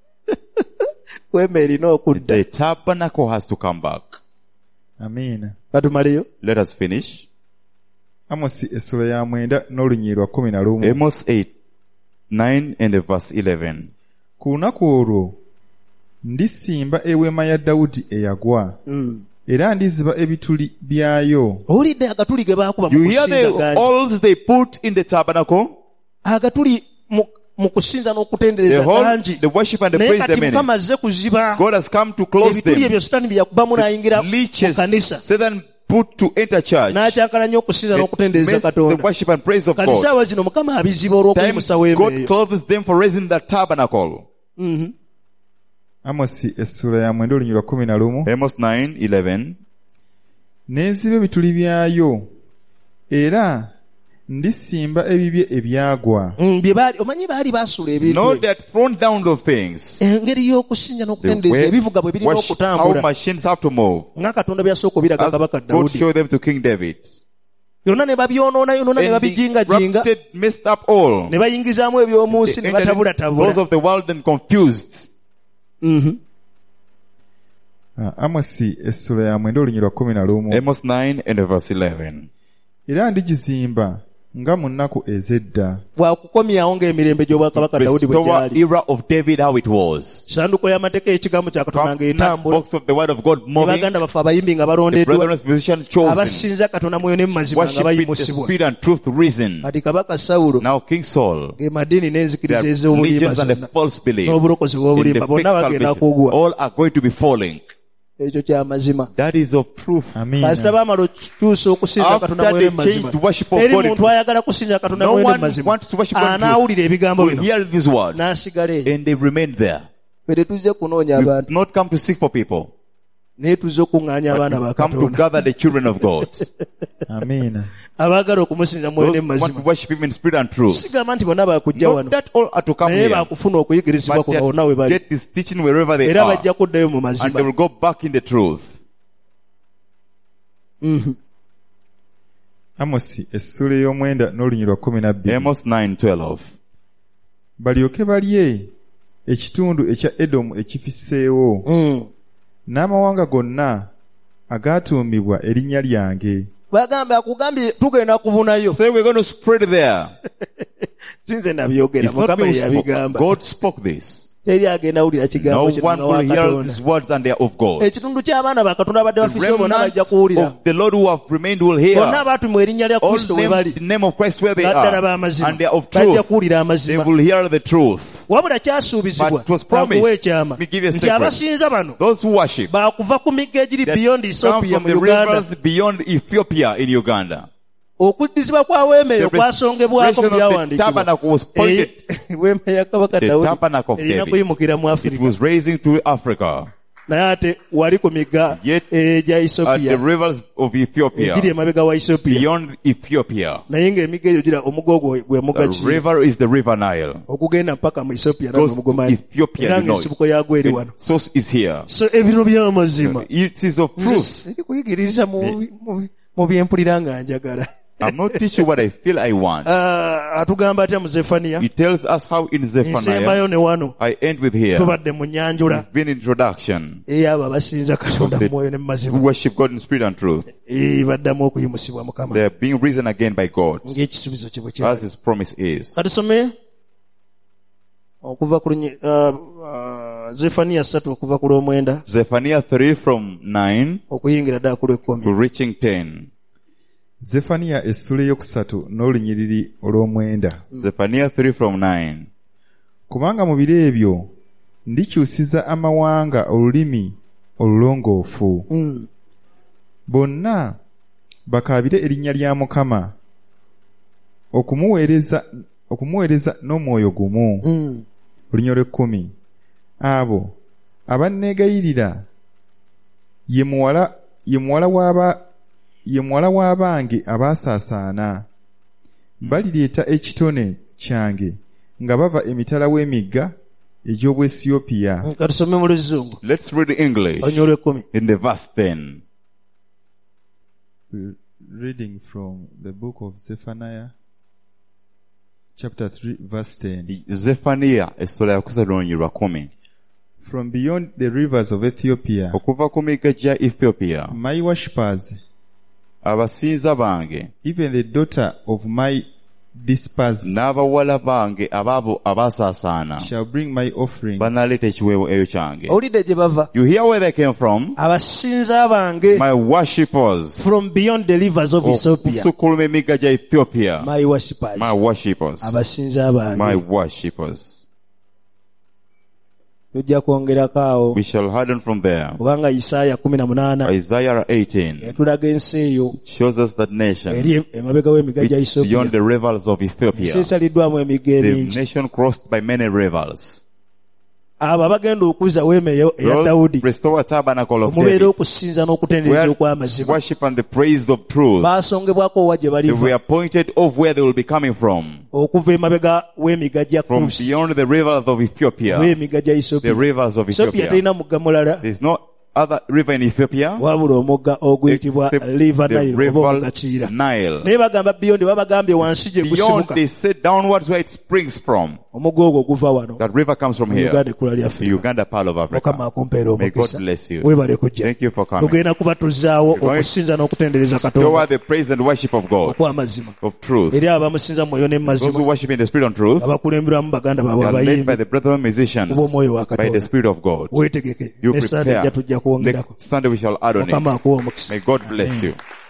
Weema erina okudda. The tabernacle has to come back. Amiina. Katumaleyo. Let us finish. Amosi essula ya mwenda n'olunyiriri lwa kumi na lumu. Amos eight, nine and verse eleven. Ku lunaku olwo ndisimba eweema ya Dawudi eyagwa, Mm. era ndiziba ebituli byayo. Owulidde agatuli ge baakuba You mu hear kusinza the gangi. holes they put in the tabernacle? Agatuli mu mu kusinza The n'okutendereza whole, gangi. the worship and the Naye praise kati them in Mukama it. azze kuziba God has come to close ebituli them. ebyo Setaani bye yakubamu n'ayingira mu Leeches, kanisa, Satan put to enter church. n'akyakala nnyo okusinza It n'okutendereza makes the Katonda. worship and praise of Kati God. saawa zino Mukama abiziba Time olw'okuyimusa weema God eyo. clothes them for raising the tabernacle. Mhm. Amosi essula ya mwenda olunyiriri lwa kumi na lumu. Amos nine, eleven. N'enziba ebituli byayo, era ndisimba ebibye ebyagwa. Mm, bye baali omanyi baali baasula ebintu Know ebyo. that thrown down the things. Engeri y'okusinza The n'okutendereza way, ebivuga bwe birina worship, how okutambula machines have to move. nga Katonda byasooka obiraga As kabaka God Dawudi. showed them to King David. Byonna ne babyonoona yonona ne And they babijingajinga, corrupted, messed up all. ne bayingizaamu eby'omu nsi ne They entered batabulatabula. those of the world and confused. Mhm. Ah, Amosi essula ya mwenda olunyiriri lwa kumi na lumu. Amos nine and verse eleven. Era ndigizimba nga mu nnaku ez'edda. Bwakukomyawo ng'emirembe gy'obwakabaka Dawudi bwe Restore gyali. era of David how it was. Sanduko y'amateeka y'ekigambo kya Katonda From that ng'etambula, box of the word of God ne moving. baganda baffe abayimbi nga The balondeddwa, brethren musicians chosen. abasinza Katonda mwoyo ne mu mazima nga Worship with the bayimusibwa. spirit and truth reason. Kati kabaka Sawulo Now King Saul, ge madiini n'enzikiriza the ez'obulimba religions and the zonna, false beliefs, n'obulokozi in bw'obulimba, the bonna fake bagenda salvation, kugwa. all are going to be falling. Ekyo kya mazima. That is of truth. Amiina. Kasita baamala okukyusa okusinza After Katonda mwoyo ne mu they changed mazima, to worship of eri God in muntu truth, ayagala kusinza Katonda no mwoyo ne mu one mazima, wants to worship God in truth. anaawulira ebigambo Will bino hear these words n'asigala eyo. and they remain there. Ffe tetuzze kunoonya We've abantu, not come to seek for people, naye tuzze okuŋŋaanya but abaana ba we've come to Katonda gather the children of God. Amiina. abaagala okumusinza mwoyo Those ne mu who want to mazima. worship Him in spirit and truth. Sigamba nti bonna baakujja Not wano, that all are to come naye here, baakufuna okuyigirizibwa but kuno they wonna we bali, get this teaching wherever they era are, bajja kuddayo mu and they mazima. will go back in the truth. Mhm. Amosi essula ey'omwenda n'olunyiriri lwa kumi na bbiri. Amos nine twelve. Balyoke balye ekitundu ekya Edomu ekifisseewo, Mm. n'amawanga gonna agaatuumibwa erinnya lyange. Bagamba akugambye tugenda kubunayo. Say we're going to spread there. Sinze nabyogera, It's not Mukama me ye who spoke. yabigamba. God spoke this. Teri agenda awulira No kigambo kino one nga will wa hear Katonda. these words and they are of God. Ekitundu ky'abaana ba Katonda abadde The bafise bonna bajja remnants kuwulira. of the Lord who have remained will hear. Bonna abaatuumibwa erinnya lya All Kristo we name bali, the name of Christ where they baddala are, b'amazima, and they are of bajja truth. kuwulira They amazima. will hear the truth. Wabula kyasuubizibwa, But it was promised. bakuwa ekyama, Let me give you a nti secret. abasinza bano Those who worship baakuva ku migga egiri that beyond come Ethiopia from mu the Uganda. rivers beyond Ethiopia in Uganda. Okuddizibwa kwa weema eyo The kwasongebwako restoration mu of the byawandiikibwa. tabernacle was pointed Eh, weema ya kabaka The Dawudi tabernacle of erina David. kuyimukira mu It Afrika was raising to Africa. naye ate wali ku miga Yet egya at the Ethiopia rivers of egiri Ethiopia, emabega wa Ethiopia beyond Ethiopia. naye ng'emiga eyo gira omugo ogwo gwe The muga ki river is the river Nile. okugenda mpaka mu Ethiopia Goes n'omugo to mali Ethiopia, era you know ng'ensibuko yagwo eri wano it. The source is here. so ebintu by'amazima It is of truth. Nze kuyigiriza mu mu- mu byempulira nga njagala I'm not teaching what I feel I want. Ah, atugamba atya mu Zefaniya He tells us how in Zephaniah, nsembayo ne wano I end with here. tubadde mu nyanjula It's been introduction. ey'abo abasinza katonda Of the- mu mwoyo ne mu Who mazima worship God in spirit and truth. Eh, baddamu okuyimusibwa mukama They are being risen again by God. ng'ekisubizo kye bwe As kyali His promise is. katusome okuva ku lunyi- ah, ah, Zefaniya ssatu okuva ku lw'omwenda Zephaniah three from nine okuyingira ddala ku to lw'ekkumi reaching ten. Zefaniya essula eyokusatu n'olunyiriri olw'omwenda. Zephaniah three from nine. Kubanga mu biro ebyo ndikyusiza amawanga olulimi olulongoofu. Mm. Bonna bakaabire erinnya lya Mukama okumuweereza okumuweereza n'omwoyo gumu. Mm. Olunya olw'ekkumi. Abo abanneegayirira ye muwala ye muwala w'aba ye muwala w'abange abaasaasaana. Balireeta ekitone kyange nga bava emitala w'emigga egy'Obwesiyopya. Mm, katusome mu luzungu Let's read English olunya olw'ekkumi in the verse ten. Reading from the book of Zephaniah, chapter three, verse ten. Zephaniah essula yakusatu n'olunyiriri lwa kumi. From beyond the rivers of Ethiopia, Okuva ku migga gya Ethiopia, my worshippers, abasinza bange even the daughter of my dispersed, n'abawala bange abaabo abaasaasaana shall bring my offerings. banaleeta ekiweebwa eyo kyange. owulidde gye bava You hear where they came from? abasinza bange My worshippers. from beyond the rivers of Ethiopia Okusukuluma emigga gya Ethiopia. my worshippers My worshippers. abasinza My bange worshippers. tujja kwongerako awo We shall harden from there. kubanga Isaaya kumi na munaana Isaiah eighteen yatulaga ensi eyo shows us that nation. eri emabega w'emigga gya It's beyond Ethiopia the rivers of ensi Ethiopia. esaliddwamu emigga The emingi nation crossed by many rivers. abo abagenda okuza weema eya eya Those Dawudi restore tabernacle of omubeera David. okusinza n'okutendereza Where okw'amazima worship and the praise of truth. baasongebwako wa gye They were baliva appointed of where they will be coming from. okuva emabega w'emigga gya From Kuusi beyond the rivers of Ethiopia. w'emigga gya The Ethiopia rivers of Ethiopia Ethiopia. terina mugga mulala There's no other river in Ethiopia wabula omugga oguyitibwa except River the Nile oba river omugga Kiyira Nile. naye bagamba beyond babagambye wansi gye Beyond, gusibuka they said downwards where it springs from. omugga ogwo guva wano That river comes from here. Uganda ekkula lya The Afrika Uganda part of Mukama Africa. akumpeera May God omukisa bless you. weebale kujja Thank you for coming. tugenda kuba tuzzaawo We're going- okusinza n'okutendereza Show Katonda us the praise and worship of God. okw'amazima Of truth. eri abo abamusinza mu mwoyo ne mu Those who mazima worship in the spirit and truth. abakulemberwamu baganda They baabwe are led by abayimbi the brethren musicians. kuba omwoyo wa By the Katonda spirit of God. weetegeke You ne Sande prepare. ejja tujja kwongerako Next Sunday we shall add on Mukama it. akuwa omukisa May God bless you.